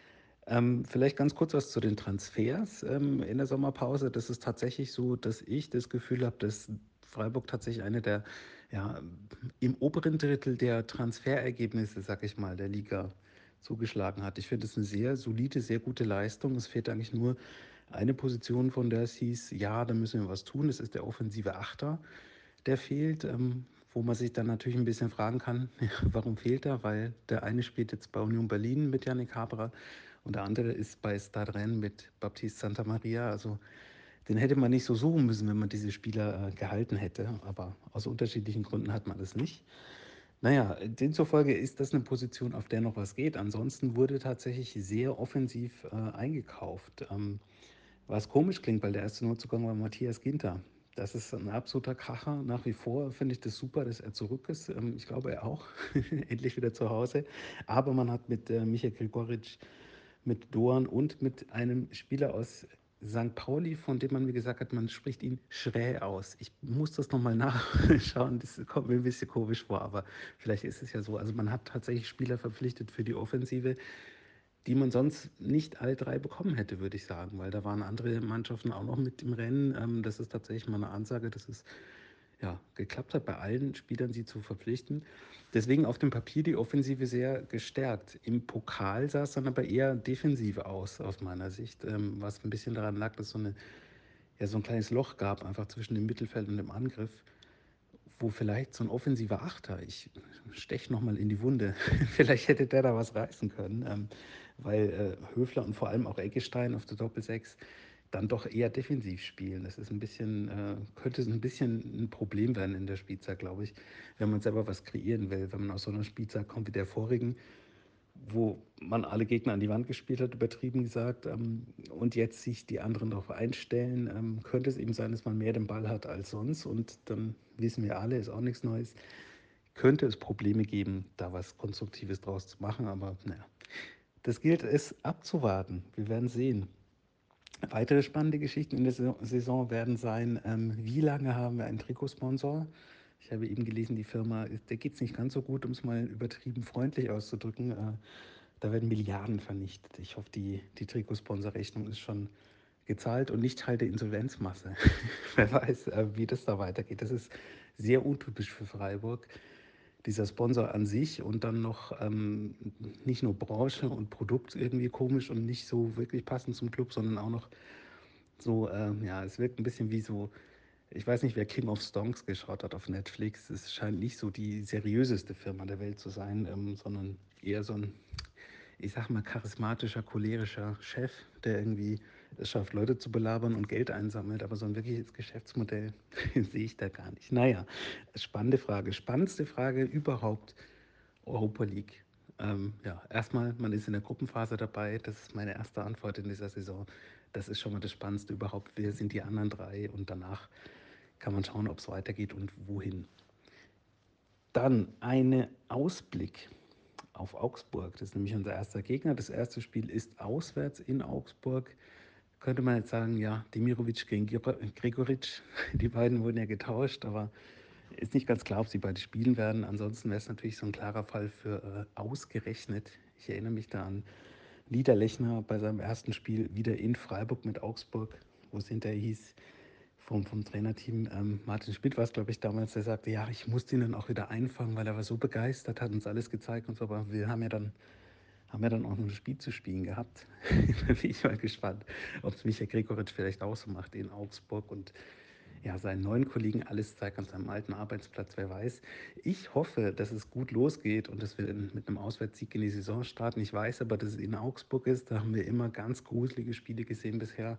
Ähm, vielleicht ganz kurz was zu den Transfers ähm, in der Sommerpause. Das ist tatsächlich so, dass ich das Gefühl habe, dass Freiburg tatsächlich eine der, ja, im oberen Drittel der Transferergebnisse, sag ich mal, der Liga zugeschlagen hat. Ich finde es eine sehr solide, sehr gute Leistung. Es fehlt eigentlich nur eine Position, von der es hieß, ja, da müssen wir was tun. Das ist der offensive Achter, der fehlt. Ähm, wo man sich dann natürlich ein bisschen fragen kann, warum fehlt er? Weil der eine spielt jetzt bei Union Berlin mit Yannick Haberer und der andere ist bei Stade Rennes mit Baptiste Santamaria. Also den hätte man nicht so suchen müssen, wenn man diese Spieler äh, gehalten hätte. Aber aus unterschiedlichen Gründen hat man das nicht. Naja, demzufolge ist das eine Position, auf der noch was geht. Ansonsten wurde tatsächlich sehr offensiv äh, eingekauft. Ähm, was komisch klingt, weil der erste Neuzugang war Matthias Ginter. Das ist ein absoluter Kracher. Nach wie vor finde ich das super, dass er zurück ist. Ähm, ich glaube, er auch. Endlich wieder zu Hause. Aber man hat mit äh, Michael Grigoric, mit Doan und mit einem Spieler aus Sankt Pauli, von dem man mir gesagt hat, man spricht ihn schräg aus. Ich muss das nochmal nachschauen, das kommt mir ein bisschen komisch vor, aber vielleicht ist es ja so. Also man hat tatsächlich Spieler verpflichtet für die Offensive, die man sonst nicht alle drei bekommen hätte, würde ich sagen, weil da waren andere Mannschaften auch noch mit im Rennen. Ähm, das ist tatsächlich mal eine Ansage, dass es ja, geklappt hat, bei allen Spielern sie zu verpflichten. Deswegen auf dem Papier die Offensive sehr gestärkt. Im Pokal sah es dann aber eher defensiv aus, aus meiner Sicht, ähm, was ein bisschen daran lag, dass so, eine, ja, so ein kleines Loch gab, einfach zwischen dem Mittelfeld und dem Angriff, wo vielleicht so ein offensiver Achter, ich steche nochmal in die Wunde, vielleicht hätte der da was reißen können, ähm, weil äh, Höfler und vor allem auch Eggestein auf der Doppelsechs dann doch eher defensiv spielen. Das ist ein bisschen, äh, könnte ein bisschen ein Problem werden in der Spielzeit, glaube ich, wenn man selber was kreieren will. Wenn man aus so einer Spielzeit kommt wie der vorigen, wo man alle Gegner an die Wand gespielt hat, übertrieben gesagt, ähm, und jetzt sich die anderen darauf einstellen, ähm, könnte es eben sein, dass man mehr den Ball hat als sonst und dann wissen wir alle, ist auch nichts Neues, könnte es Probleme geben, da was Konstruktives draus zu machen, aber naja, das gilt es abzuwarten. Wir werden sehen. Weitere spannende Geschichten in der Saison werden sein, ähm, wie lange haben wir einen Trikotsponsor? Ich habe eben gelesen, die Firma, der geht es nicht ganz so gut, um es mal übertrieben freundlich auszudrücken. Äh, da werden Milliarden vernichtet. Ich hoffe, die, die Trikotsponsorrechnung ist schon gezahlt und nicht Teil der Insolvenzmasse. Wer weiß, äh, wie das da weitergeht. Das ist sehr untypisch für Freiburg. Dieser Sponsor an sich und dann noch ähm, nicht nur Branche und Produkt irgendwie komisch und nicht so wirklich passend zum Club, sondern auch noch so, ähm, ja, es wirkt ein bisschen wie so, ich weiß nicht, wer King of Stonks geschaut hat auf Netflix. Es scheint nicht so die seriöseste Firma der Welt zu sein, ähm, sondern eher so ein, ich sag mal, charismatischer, cholerischer Chef, der irgendwie es schafft, Leute zu belabern und Geld einsammelt. Aber so ein wirkliches Geschäftsmodell sehe ich da gar nicht. Naja, spannende Frage. Spannendste Frage überhaupt, Europa League. Ähm, ja, erstmal, man ist in der Gruppenphase dabei. Das ist meine erste Antwort in dieser Saison. Das ist schon mal das Spannendste überhaupt. Wer sind die anderen drei? Und danach kann man schauen, ob es weitergeht und wohin. Dann ein Ausblick auf Augsburg. Das ist nämlich unser erster Gegner. Das erste Spiel ist auswärts in Augsburg. Könnte man jetzt sagen, ja, Demirovic gegen Gregoritsch, die beiden wurden ja getauscht, aber ist nicht ganz klar, ob sie beide spielen werden. Ansonsten wäre es natürlich so ein klarer Fall für äh, ausgerechnet. Ich erinnere mich da an Niederlechner bei seinem ersten Spiel wieder in Freiburg mit Augsburg, wo es hinterher hieß, vom, vom Trainerteam, ähm, Martin Schmidt war es, glaube ich, damals, der sagte, ja, ich musste ihn dann auch wieder einfangen, weil er war so begeistert, hat uns alles gezeigt und so, aber wir haben ja dann, haben ja dann auch noch ein Spiel zu spielen gehabt. Da bin ich mal gespannt, ob es Michael Gregoritsch vielleicht auch so macht in Augsburg und ja, seinen neuen Kollegen alles zeigt an seinem alten Arbeitsplatz, wer weiß. Ich hoffe, dass es gut losgeht und dass wir mit einem Auswärtssieg in die Saison starten. Ich weiß aber, dass es in Augsburg ist. Da haben wir immer ganz gruselige Spiele gesehen bisher.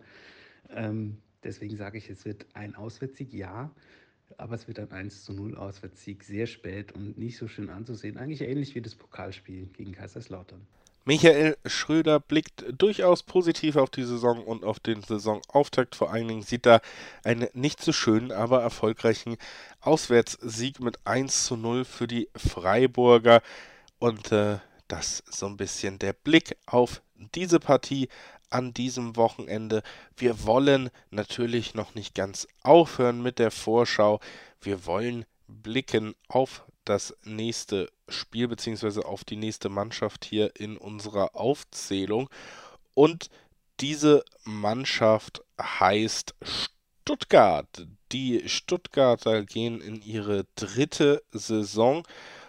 Ähm, deswegen sage ich, es wird ein Auswärtssieg, ja. Aber es wird ein eins zu null Auswärtssieg, sehr spät und nicht so schön anzusehen. Eigentlich ähnlich wie das Pokalspiel gegen Kaiserslautern. Michael Schröder blickt durchaus positiv auf die Saison und auf den Saisonauftakt. Vor allen Dingen sieht er einen nicht so schönen, aber erfolgreichen Auswärtssieg mit eins zu null für die Freiburger. Und äh, das so ein bisschen der Blick auf diese Partie an diesem Wochenende. Wir wollen natürlich noch nicht ganz aufhören mit der Vorschau. Wir wollen blicken auf das nächste Spiel beziehungsweise auf die nächste Mannschaft hier in unserer Aufzählung. Und diese Mannschaft heißt Stuttgart. Die Stuttgarter gehen in ihre dritte Saison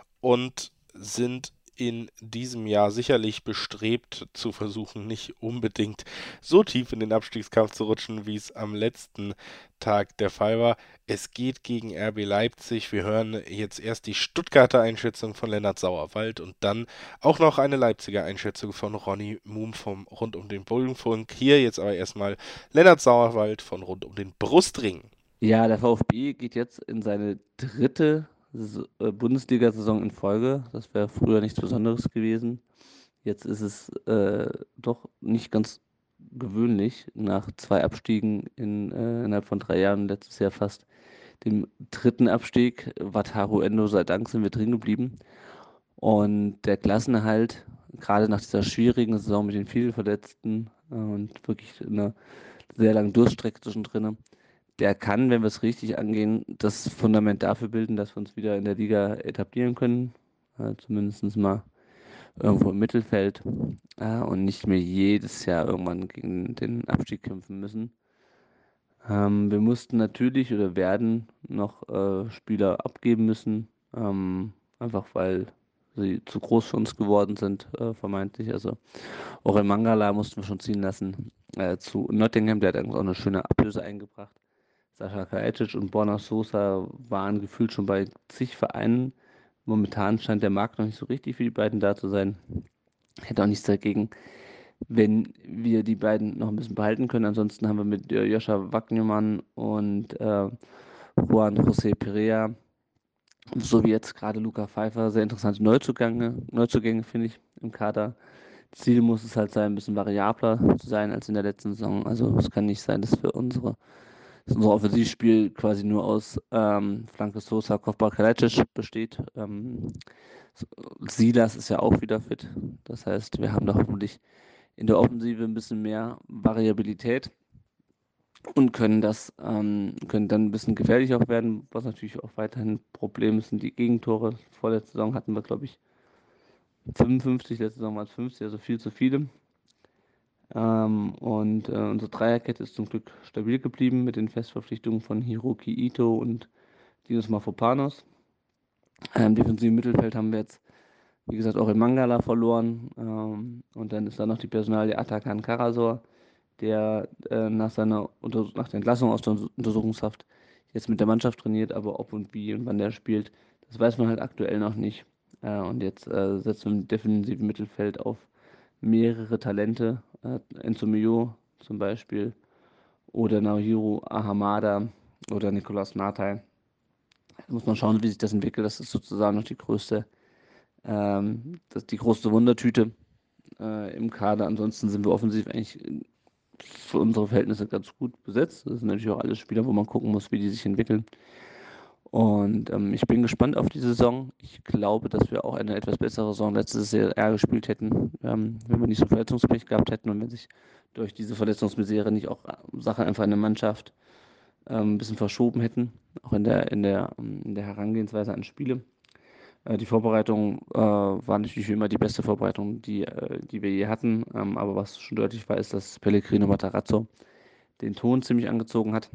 und sind in diesem Jahr sicherlich bestrebt zu versuchen, nicht unbedingt so tief in den Abstiegskampf zu rutschen, wie es am letzten Tag der Fall war. Es geht gegen R B Leipzig. Wir hören jetzt erst die Stuttgarter Einschätzung von Lennart Sauerwald und dann auch noch eine Leipziger Einschätzung von Ronny Muhm vom Rund um den Bullenfunk. Hier jetzt aber erstmal Lennart Sauerwald von Rund um den Brustring. Ja, der VfB geht jetzt in seine dritte Bundesliga-Saison in Folge. Das wäre früher nichts Besonderes gewesen. Jetzt ist es äh, doch nicht ganz gewöhnlich, nach zwei Abstiegen in, äh, innerhalb von drei Jahren, letztes Jahr fast dem dritten Abstieg. Wataru Endo, sei Dank sind wir drin geblieben. Und der Klassenerhalt, gerade nach dieser schwierigen Saison mit den vielen Verletzten äh, und wirklich einer sehr langen Durststrecke zwischendrin, der kann, wenn wir es richtig angehen, das Fundament dafür bilden, dass wir uns wieder in der Liga etablieren können, äh, zumindest mal irgendwo im Mittelfeld äh, und nicht mehr jedes Jahr irgendwann gegen den Abstieg kämpfen müssen. Ähm, wir mussten natürlich oder werden noch äh, Spieler abgeben müssen, ähm, einfach weil sie zu groß für uns geworden sind, äh, vermeintlich. Also auch in Mangala mussten wir schon ziehen lassen äh, zu Nottingham, der hat eigentlich auch eine schöne Ablöse eingebracht. Sascha Kalajdzic und Borna Sosa waren gefühlt schon bei zig Vereinen. Momentan scheint der Markt noch nicht so richtig für die beiden da zu sein. Hätte auch nichts dagegen, wenn wir die beiden noch ein bisschen behalten können. Ansonsten haben wir mit äh, Joscha Wagnermann und äh, Juan José Perea sowie jetzt gerade Luca Pfeiffer sehr interessante Neuzugänge, Neuzugänge finde ich, im Kader. Ziel muss es halt sein, ein bisschen variabler zu sein als in der letzten Saison. Also es kann nicht sein, dass wir unsere dass unser Offensivspiel quasi nur aus ähm, Flanke Sosa, Kopfball Kalajdzic besteht. Ähm, Silas ist ja auch wieder fit. Das heißt, wir haben da hoffentlich in der Offensive ein bisschen mehr Variabilität und können das ähm, können dann ein bisschen gefährlich auch werden, was natürlich auch weiterhin ein Problem ist, sind die Gegentore. Vorletzte Saison hatten wir, glaube ich, fünfundfünfzig, letzte Saison waren es fünfzig, also viel zu viele. Ähm, und äh, unsere Dreierkette ist zum Glück stabil geblieben mit den Festverpflichtungen von Hiroki Ito und Dinos Mafropanos. Im defensiven Mittelfeld haben wir jetzt, wie gesagt, auch in Mangala verloren. Ähm, und dann ist da noch die Personalie Atakan Karasor, der äh, nach seiner Unter nach der Entlassung aus der Untersuchungshaft jetzt mit der Mannschaft trainiert, aber ob und wie und wann der spielt, das weiß man halt aktuell noch nicht. Äh, und jetzt äh, setzen wir im defensiven Mittelfeld auf mehrere Talente, äh, Enzo Mio zum Beispiel oder Naohiro Ahamada oder Nicolas Natai. Da muss man schauen, wie sich das entwickelt. Das ist sozusagen noch die größte ähm, das ist die große Wundertüte äh, im Kader. Ansonsten sind wir offensiv eigentlich für unsere Verhältnisse ganz gut besetzt. Das sind natürlich auch alle Spieler, wo man gucken muss, wie die sich entwickeln. Und ähm, ich bin gespannt auf die Saison. Ich glaube, dass wir auch eine etwas bessere Saison letztes Jahr gespielt hätten, ähm, wenn wir nicht so Verletzungspech gehabt hätten und wenn sich durch diese Verletzungsmisere nicht auch Sachen einfach in der Mannschaft ähm, ein bisschen verschoben hätten, auch in der, in der, in der Herangehensweise an Spiele. Äh, die Vorbereitung äh, war natürlich wie immer die beste Vorbereitung, die, äh, die wir je hatten. Ähm, aber was schon deutlich war, ist, dass Pellegrino Matarazzo den Ton ziemlich angezogen hat,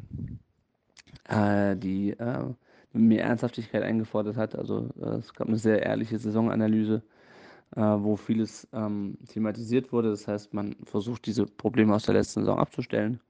äh, die äh, mehr Ernsthaftigkeit eingefordert hat. Also äh, es gab eine sehr ehrliche Saisonanalyse, äh, wo vieles ähm, thematisiert wurde. Das heißt, man versucht, diese Probleme aus der letzten Saison abzustellen.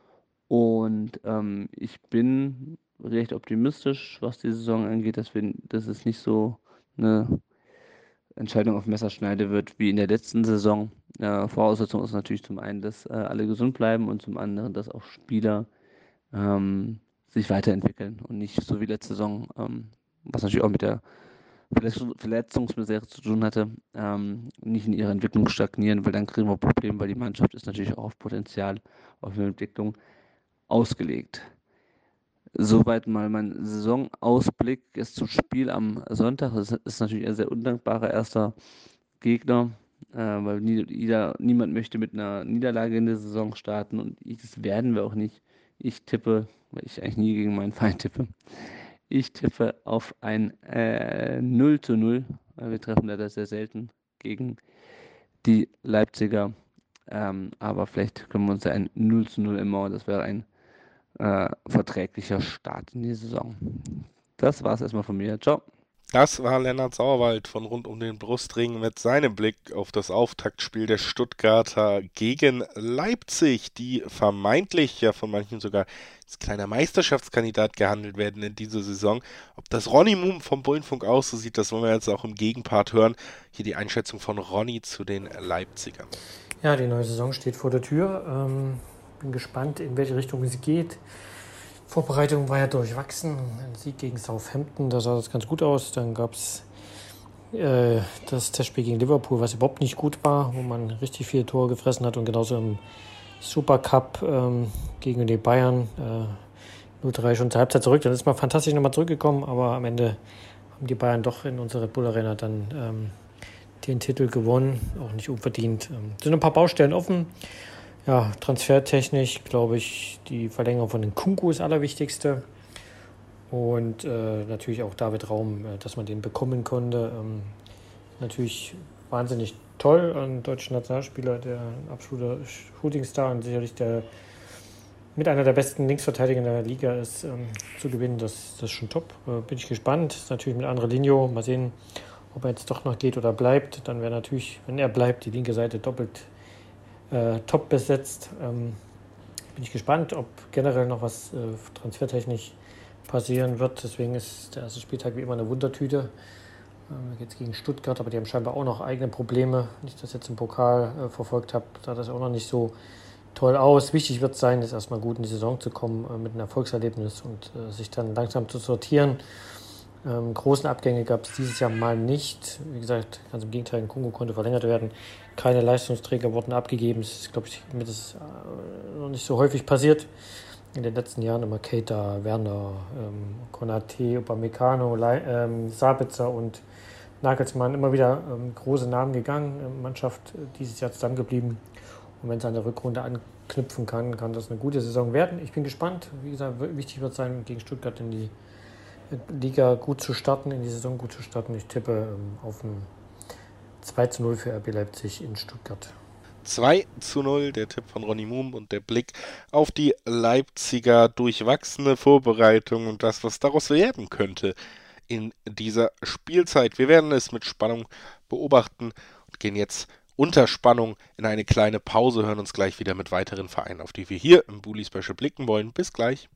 Und ähm, ich bin recht optimistisch, was die Saison angeht, dass, wir, dass es nicht so eine Entscheidung auf Messerschneide wird wie in der letzten Saison. Äh, Voraussetzung ist natürlich zum einen, dass äh, alle gesund bleiben und zum anderen, dass auch Spieler ähm, sich weiterentwickeln und nicht so wie letzte Saison, ähm, was natürlich auch mit der Verletzungsmisere zu tun hatte, ähm, nicht in ihrer Entwicklung stagnieren, weil dann kriegen wir Probleme, weil die Mannschaft ist natürlich auch auf Potenzial, auf eine Entwicklung ausgelegt. Soweit mal mein Saisonausblick ist zum Spiel am Sonntag. Das ist natürlich ein sehr undankbarer erster Gegner, äh, weil nie, jeder, niemand möchte mit einer Niederlage in der Saison starten und das werden wir auch nicht. Ich tippe, weil ich eigentlich nie gegen meinen Feind tippe, ich tippe auf ein äh, null zu null. Wir treffen leider sehr selten gegen die Leipziger, ähm, aber vielleicht können wir uns ja ein null zu null immer, das wäre ein äh, verträglicher Start in die Saison. Das war es erstmal von mir. Ciao. Das war Lennart Sauerwald von rund um den Brustring mit seinem Blick auf das Auftaktspiel der Stuttgarter gegen Leipzig, die vermeintlich ja von manchen sogar als kleiner Meisterschaftskandidat gehandelt werden in dieser Saison. Ob das Ronny Moom vom Bullenfunk aus so sieht, das wollen wir jetzt auch im Gegenpart hören. Hier die Einschätzung von Ronny zu den Leipzigern. Ja, die neue Saison steht vor der Tür. Ähm, bin gespannt, in welche Richtung sie geht. Vorbereitung war ja durchwachsen. Ein Sieg gegen Southampton, da sah das ganz gut aus. Dann gab es äh, das Testspiel gegen Liverpool, was überhaupt nicht gut war, wo man richtig viele Tore gefressen hat. Und genauso im Supercup ähm, gegen die Bayern äh, null drei schon zur Halbzeit zurück. Dann ist man fantastisch nochmal zurückgekommen, aber am Ende haben die Bayern doch in unserer Red Bull Arena dann ähm, den Titel gewonnen, auch nicht unverdient. Ähm, sind ein paar Baustellen offen. Ja, transfertechnisch glaube ich, die Verlängerung von den Nkunku ist allerwichtigste. Und äh, natürlich auch David Raum, äh, dass man den bekommen konnte. Ähm, natürlich wahnsinnig toll, ein deutscher Nationalspieler, der ein absoluter Shootingstar und sicherlich der mit einer der besten Linksverteidiger in der Liga ist, ähm, zu gewinnen. Das, das ist schon top. Äh, bin ich gespannt. Ist natürlich mit Andrelinho. Mal sehen, ob er jetzt doch noch geht oder bleibt. Dann wäre natürlich, wenn er bleibt, die linke Seite doppelt Äh, top besetzt. Ähm, bin ich gespannt, ob generell noch was äh, transfertechnisch passieren wird. Deswegen ist der erste Spieltag wie immer eine Wundertüte. Ähm, jetzt gegen Stuttgart, aber die haben scheinbar auch noch eigene Probleme. Wenn ich das jetzt im Pokal äh, verfolgt habe, sah das auch noch nicht so toll aus. Wichtig wird es sein, jetzt erstmal gut in die Saison zu kommen äh, mit einem Erfolgserlebnis und äh, sich dann langsam zu sortieren. Ähm, großen Abgänge gab es dieses Jahr mal nicht. Wie gesagt, ganz im Gegenteil, Nkunku konnte verlängert werden. Keine Leistungsträger wurden abgegeben. Das ist, glaube ich, mir das äh, noch nicht so häufig passiert. In den letzten Jahren immer Keita, Werner, ähm, Konate, Upamecano, Le- ähm, Sabitzer und Nagelsmann. Immer wieder ähm, große Namen gegangen. Ähm, Mannschaft äh, dieses Jahr zusammengeblieben. Und wenn es an der Rückrunde anknüpfen kann, kann das eine gute Saison werden. Ich bin gespannt. Wie gesagt, wichtig wird sein, gegen Stuttgart in die Liga gut zu starten, in die Saison gut zu starten. Ich tippe ähm, auf ein zwei zu null für R B Leipzig in Stuttgart. zwei zu null, der Tipp von Ronny Moom und der Blick auf die Leipziger durchwachsene Vorbereitung und das, was daraus werden könnte in dieser Spielzeit. Wir werden es mit Spannung beobachten und gehen jetzt unter Spannung in eine kleine Pause, hören uns gleich wieder mit weiteren Vereinen, auf die wir hier im Bully Special blicken wollen. Bis gleich.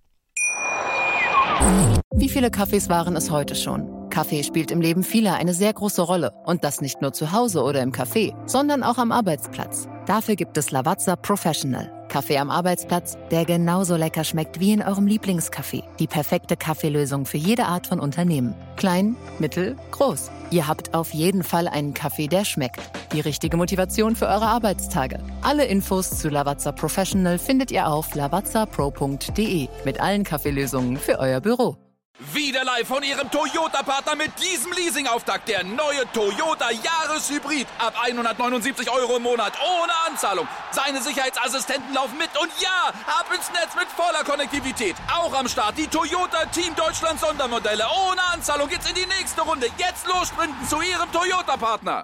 Wie viele Kaffees waren es heute schon? Kaffee spielt im Leben vieler eine sehr große Rolle. Und das nicht nur zu Hause oder im Café, sondern auch am Arbeitsplatz. Dafür gibt es Lavazza Professional. Kaffee am Arbeitsplatz, der genauso lecker schmeckt wie in eurem Lieblingscafé. Die perfekte Kaffeelösung für jede Art von Unternehmen. Klein, mittel, groß. Ihr habt auf jeden Fall einen Kaffee, der schmeckt. Die richtige Motivation für eure Arbeitstage. Alle Infos zu Lavazza Professional findet ihr auf lavazza pro punkt de mit allen Kaffeelösungen für euer Büro. Wieder live von Ihrem Toyota-Partner mit diesem Leasing-Auftakt. Der neue Toyota Jahreshybrid. Ab hundertneunundsiebzig Euro im Monat ohne Anzahlung. Seine Sicherheitsassistenten laufen mit. Und ja, ab ins Netz mit voller Konnektivität. Auch am Start die Toyota Team Deutschland Sondermodelle. Ohne Anzahlung geht's in die nächste Runde. Jetzt los sprinten zu Ihrem Toyota-Partner.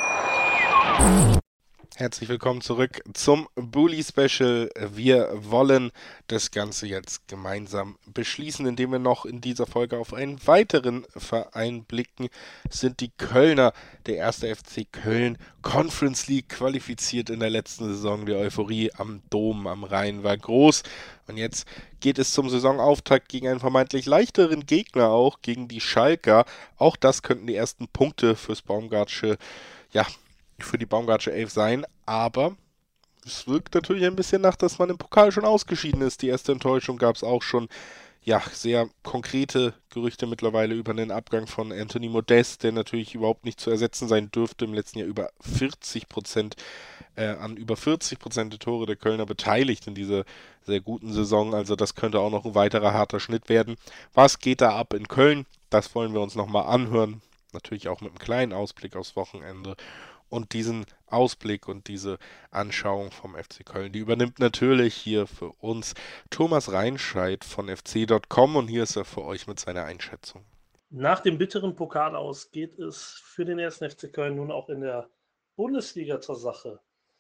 Herzlich willkommen zurück zum Bully Special. Wir wollen das Ganze jetzt gemeinsam beschließen, indem wir noch in dieser Folge auf einen weiteren Verein blicken. Es sind die Kölner, der erste F C Köln, Conference League qualifiziert in der letzten Saison. Die Euphorie am Dom am Rhein war groß. Und jetzt geht es zum Saisonauftakt gegen einen vermeintlich leichteren Gegner auch, gegen die Schalker. Auch das könnten die ersten Punkte fürs Baumgartsche, ja, für die Baumgartsche Elf sein, aber es wirkt natürlich ein bisschen nach, dass man im Pokal schon ausgeschieden ist. Die erste Enttäuschung gab es auch schon, ja, sehr konkrete Gerüchte mittlerweile über den Abgang von Anthony Modest, der natürlich überhaupt nicht zu ersetzen sein dürfte. Im letzten Jahr über vierzig Prozent, äh, an über vierzig Prozent der Tore der Kölner beteiligt in dieser sehr guten Saison. Also das könnte auch noch ein weiterer harter Schnitt werden. Was geht da ab in Köln? Das wollen wir uns nochmal anhören. Natürlich auch mit einem kleinen Ausblick aufs Wochenende. Und diesen Ausblick und diese Anschauung vom F C Köln, die übernimmt natürlich hier für uns Thomas Reinscheid von F C Punkt com und hier ist er für euch mit seiner Einschätzung. Nach dem bitteren Pokal aus geht es für den ersten F C Köln nun auch in der Bundesliga zur Sache.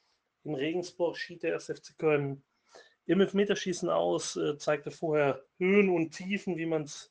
In Regensburg schied der erste F C Köln im Elfmeterschießen aus, äh, zeigte vorher Höhen und Tiefen, wie man es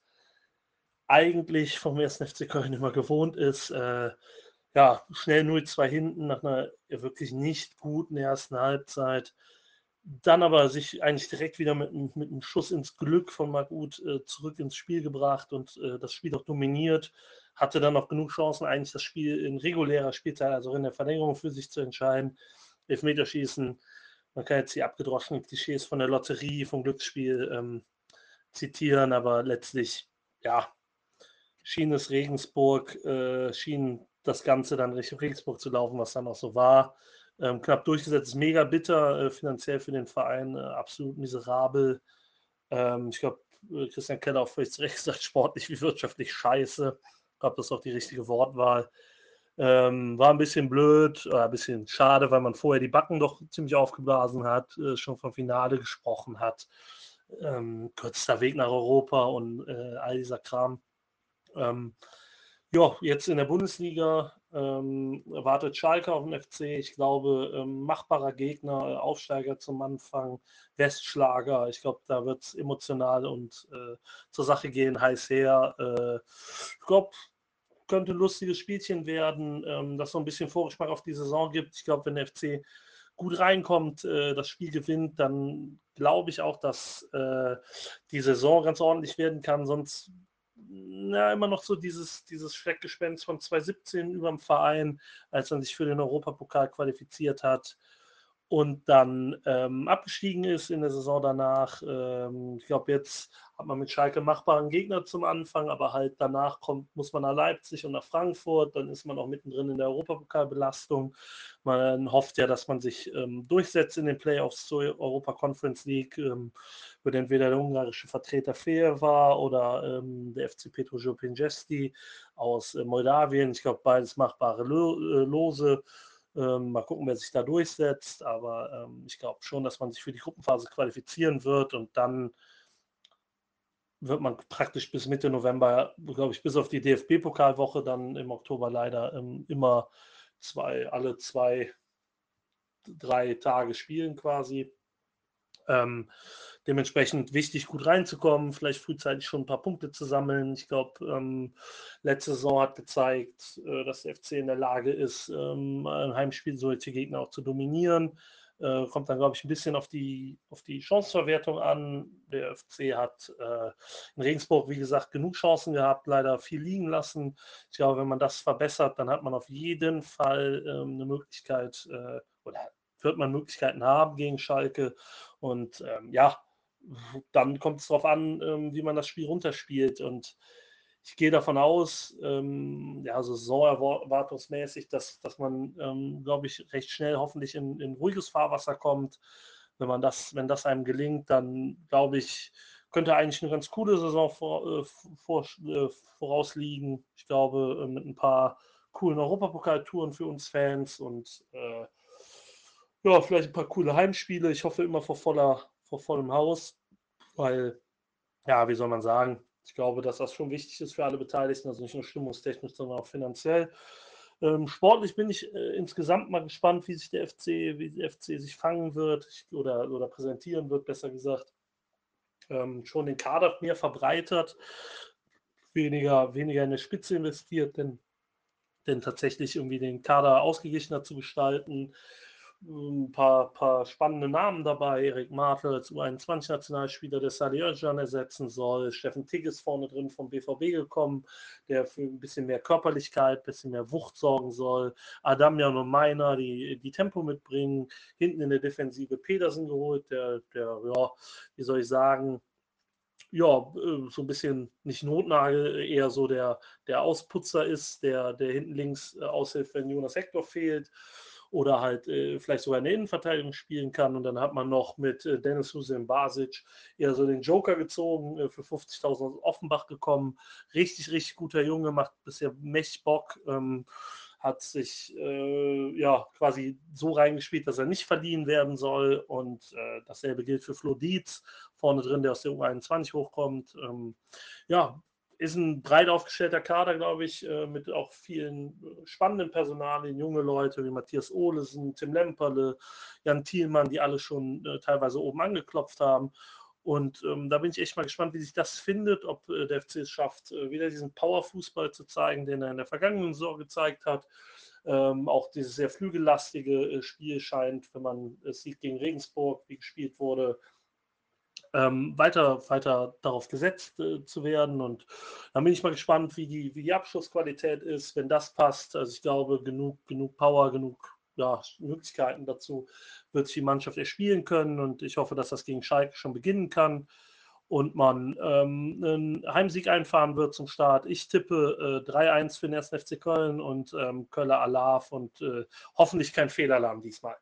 eigentlich vom ersten F C Köln immer gewohnt ist. Äh, Ja, schnell null zwei hinten nach einer wirklich nicht guten ersten Halbzeit. Dann aber sich eigentlich direkt wieder mit, mit einem Schuss ins Glück von Marc Uth äh, zurück ins Spiel gebracht und äh, das Spiel auch dominiert. Hatte dann noch genug Chancen, eigentlich das Spiel in regulärer Spielzeit, also in der Verlängerung für sich zu entscheiden. Elfmeterschießen, man kann jetzt die abgedroschenen Klischees von der Lotterie, vom Glücksspiel ähm, zitieren, aber letztlich, ja, schien es Regensburg, äh, schien das Ganze dann Richtung Regensburg zu laufen, was dann auch so war. Ähm, knapp durchgesetzt, ist mega bitter, äh, finanziell für den Verein, äh, absolut miserabel. Ähm, ich glaube, Christian Keller auch völlig zu Recht gesagt, sportlich wie wirtschaftlich scheiße. Ich glaube, das ist auch die richtige Wortwahl. Ähm, war ein bisschen blöd, oder ein bisschen schade, weil man vorher die Backen doch ziemlich aufgeblasen hat, äh, schon vom Finale gesprochen hat. Ähm, kürzester Weg nach Europa und äh, all dieser Kram. Ähm, Ja, jetzt in der Bundesliga ähm, wartet Schalke auf den F C. Ich glaube, ähm, machbarer Gegner, Aufsteiger zum Anfang, Westschlager. Ich glaube, da wird es emotional und äh, zur Sache gehen, heiß her. Äh, ich glaube, könnte ein lustiges Spielchen werden, ähm, das so ein bisschen Vorgeschmack auf die Saison gibt. Ich glaube, wenn der F C gut reinkommt, äh, das Spiel gewinnt, dann glaube ich auch, dass äh, die Saison ganz ordentlich werden kann. Sonst na, immer noch so dieses, dieses Schreckgespenst von zwanzig siebzehn über dem Verein, als man sich für den Europapokal qualifiziert hat und dann ähm, abgestiegen ist in der Saison danach. Ähm, ich glaube, jetzt hat man mit Schalke machbaren Gegner zum Anfang, aber halt danach kommt, muss man nach Leipzig und nach Frankfurt, dann ist man auch mittendrin in der Europapokalbelastung. Man hofft ja, dass man sich ähm, durchsetzt in den Playoffs zur Europa Conference League, ähm, wird entweder der ungarische Vertreter Feher oder ähm, der F C Petrojur Pinjesti aus äh, Moldawien. Ich glaube, beides machbare Lo- äh, Lose. Ähm, mal gucken, wer sich da durchsetzt, aber ähm, ich glaube schon, dass man sich für die Gruppenphase qualifizieren wird und dann wird man praktisch bis Mitte November, glaube ich, bis auf die D F B-Pokalwoche dann im Oktober leider ähm, immer zwei, alle zwei, drei Tage spielen quasi. Ähm, dementsprechend wichtig, gut reinzukommen, vielleicht frühzeitig schon ein paar Punkte zu sammeln. Ich glaube, ähm, letzte Saison hat gezeigt, äh, dass der F C in der Lage ist, ähm, ein Heimspiel solche Gegner auch zu dominieren. Äh, kommt dann, glaube ich, ein bisschen auf die, auf die Chancenverwertung an. Der F C hat äh, in Regensburg, wie gesagt, genug Chancen gehabt, leider viel liegen lassen. Ich glaube, wenn man das verbessert, dann hat man auf jeden Fall ähm, eine Möglichkeit, äh, oder wird man Möglichkeiten haben gegen Schalke. Und ähm, ja, dann kommt es darauf an, ähm, wie man das Spiel runterspielt. Und ich gehe davon aus, ähm, ja, so saisonerwartungsmäßig, dass, dass man, ähm, glaube ich, recht schnell hoffentlich in, in ruhiges Fahrwasser kommt. Wenn man das, wenn das einem gelingt, dann glaube ich, könnte eigentlich eine ganz coole Saison vor, äh, vor, äh, vorausliegen. Ich glaube, äh, mit ein paar coolen Europapokaltouren für uns Fans und äh, ja, vielleicht ein paar coole Heimspiele. Ich hoffe immer vor voller, vor vollem Haus, weil, ja, wie soll man sagen, ich glaube, dass das schon wichtig ist für alle Beteiligten, also nicht nur stimmungstechnisch, sondern auch finanziell. Ähm, sportlich bin ich äh, insgesamt mal gespannt, wie sich der F C, wie der F C sich fangen wird oder, oder präsentieren wird, besser gesagt. Ähm, schon den Kader mehr verbreitert, weniger, weniger in der Spitze investiert, denn, denn tatsächlich irgendwie den Kader ausgeglichener zu gestalten. Ein paar, paar spannende Namen dabei. Erik Martel als U einundzwanzig-Nationalspieler, der Salih Özcan ersetzen soll. Steffen Tigges vorne drin vom B V B gekommen, der für ein bisschen mehr Körperlichkeit, ein bisschen mehr Wucht sorgen soll. Adamjan und Meiner, die, die Tempo mitbringen. Hinten in der Defensive Pedersen geholt, der, der, ja, wie soll ich sagen, ja, so ein bisschen nicht Notnagel, eher so der, der Ausputzer ist, der, der hinten links aushilft, wenn Jonas Hector fehlt. Oder halt äh, vielleicht sogar in der Innenverteidigung spielen kann. Und dann hat man noch mit äh, Dennis Hussein Basic eher so den Joker gezogen, äh, für fünfzigtausend aus Offenbach gekommen. Richtig, richtig guter Junge, macht bisher mächtig Bock, ähm, hat sich äh, ja quasi so reingespielt, dass er nicht verliehen werden soll. Und äh, dasselbe gilt für Flo Dietz, vorne drin, der aus der U einundzwanzig hochkommt. Ähm, ja, ist ein breit aufgestellter Kader, glaube ich, mit auch vielen spannenden Personalien, junge Leute wie Matthias Ohlesen, Tim Lemperle, Jan Thielmann, die alle schon äh, teilweise oben angeklopft haben. Und ähm, da bin ich echt mal gespannt, wie sich das findet, ob äh, der F C es schafft, äh, wieder diesen Powerfußball zu zeigen, den er in der vergangenen Saison gezeigt hat. Ähm, auch dieses sehr flügellastige äh, Spiel scheint, wenn man es sieht gegen Regensburg, wie gespielt wurde, Ähm, weiter, weiter darauf gesetzt äh, zu werden. Und dann bin ich mal gespannt, wie die, wie die Abschlussqualität ist, wenn das passt. Also ich glaube, genug, genug Power, genug ja, Möglichkeiten dazu wird sich die Mannschaft erspielen können. Und ich hoffe, dass das gegen Schalke schon beginnen kann und man ähm, einen Heimsieg einfahren wird zum Start. Ich tippe äh, drei eins für den ersten F C Köln und ähm, Köller Alarv und äh, hoffentlich kein Fehlalarm diesmal.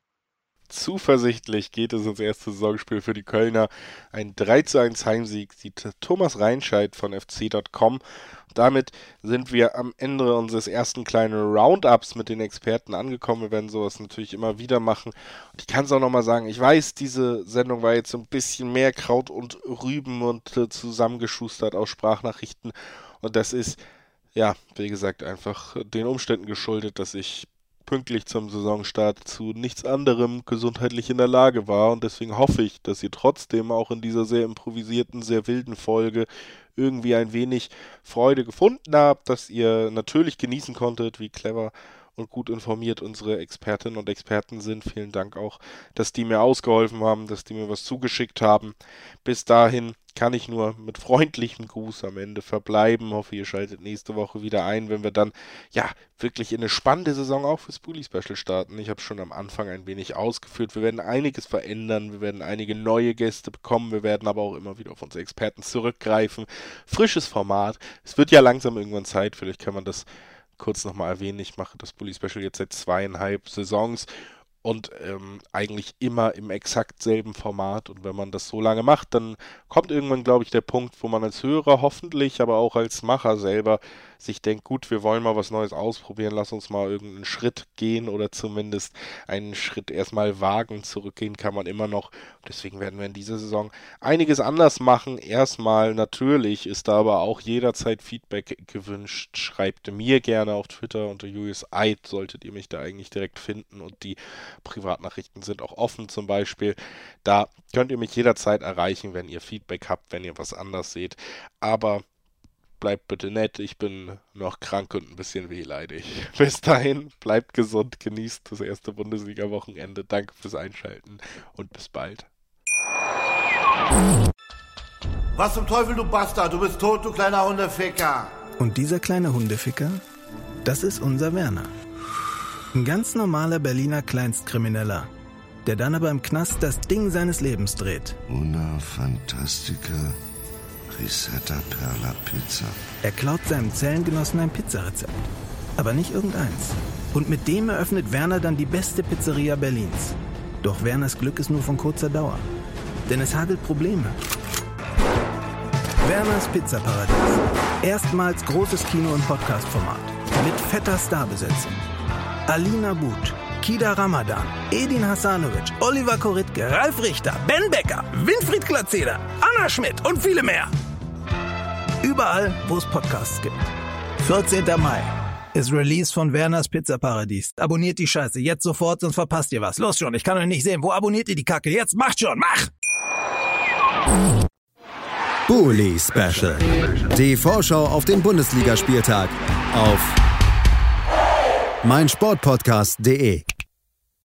Zuversichtlich geht es ins erste Saisonspiel für die Kölner. Ein drei zu eins Heimsieg sieht Thomas Reinscheid von F C Punkt com. Damit sind wir am Ende unseres ersten kleinen Roundups mit den Experten angekommen. Wir werden sowas natürlich immer wieder machen. Und ich kann es auch nochmal sagen, ich weiß, diese Sendung war jetzt so ein bisschen mehr Kraut und Rüben und äh, zusammengeschustert aus Sprachnachrichten. Und das ist, ja, wie gesagt, einfach den Umständen geschuldet, dass ich pünktlich zum Saisonstart zu nichts anderem gesundheitlich in der Lage war, und deswegen hoffe ich, dass ihr trotzdem auch in dieser sehr improvisierten, sehr wilden Folge irgendwie ein wenig Freude gefunden habt, dass ihr natürlich genießen konntet, wie clever und gut informiert unsere Expertinnen und Experten sind. Vielen Dank auch, dass die mir ausgeholfen haben, dass die mir was zugeschickt haben. Bis dahin kann ich nur mit freundlichem Gruß am Ende verbleiben. Hoffe, ihr schaltet nächste Woche wieder ein, wenn wir dann ja wirklich in eine spannende Saison auch fürs Bully Special starten. Ich habe schon am Anfang ein wenig ausgeführt. Wir werden einiges verändern. Wir werden einige neue Gäste bekommen. Wir werden aber auch immer wieder auf unsere Experten zurückgreifen. Frisches Format. Es wird ja langsam irgendwann Zeit. Vielleicht kann man das kurz nochmal erwähnen. Ich mache das Bully Special jetzt seit zweieinhalb Saisons. Und ähm, eigentlich immer im exakt selben Format. Und wenn man das so lange macht, dann kommt irgendwann, glaube ich, der Punkt, wo man als Hörer hoffentlich, aber auch als Macher selber sich denkt, gut, wir wollen mal was Neues ausprobieren, lass uns mal irgendeinen Schritt gehen oder zumindest einen Schritt erstmal wagen. Zurückgehen kann man immer noch. Deswegen werden wir in dieser Saison einiges anders machen. Erstmal natürlich ist da aber auch jederzeit Feedback gewünscht. Schreibt mir gerne auf Twitter unter Julius Eid, solltet ihr mich da eigentlich direkt finden, und die Privatnachrichten sind auch offen zum Beispiel. Da könnt ihr mich jederzeit erreichen, wenn ihr Feedback habt, wenn ihr was anders seht. Aber bleibt bitte nett, ich bin noch krank und ein bisschen wehleidig. Bis dahin, bleibt gesund, genießt das erste Bundesliga-Wochenende. Danke fürs Einschalten und bis bald. Was zum Teufel, du Bastard, du bist tot, du kleiner Hundeficker. Und dieser kleine Hundeficker, das ist unser Werner. Ein ganz normaler Berliner Kleinstkrimineller, der dann aber im Knast das Ding seines Lebens dreht. Una Fantastica Risetta Perla Pizza. Er klaut seinem Zellengenossen ein Pizzarezept. Aber nicht irgendeins. Und mit dem eröffnet Werner dann die beste Pizzeria Berlins. Doch Werners Glück ist nur von kurzer Dauer. Denn es hagelt Probleme. Werners Pizzaparadies. Erstmals großes Kino- und Podcast-Format. Mit fetter Starbesetzung. Alina But, Kida Ramadan, Edin Hasanovic, Oliver Koritke, Ralf Richter, Ben Becker, Winfried Glatzeder, Anna Schmidt und viele mehr. Überall, wo es Podcasts gibt. vierzehnter Mai ist Release von Werners Pizzaparadies. Abonniert die Scheiße jetzt sofort, sonst verpasst ihr was. Los schon, ich kann euch nicht sehen. Wo abonniert ihr die Kacke? Jetzt macht schon, mach! Bully Special. Die Vorschau auf den Bundesligaspieltag auf meinsportpodcast punkt de.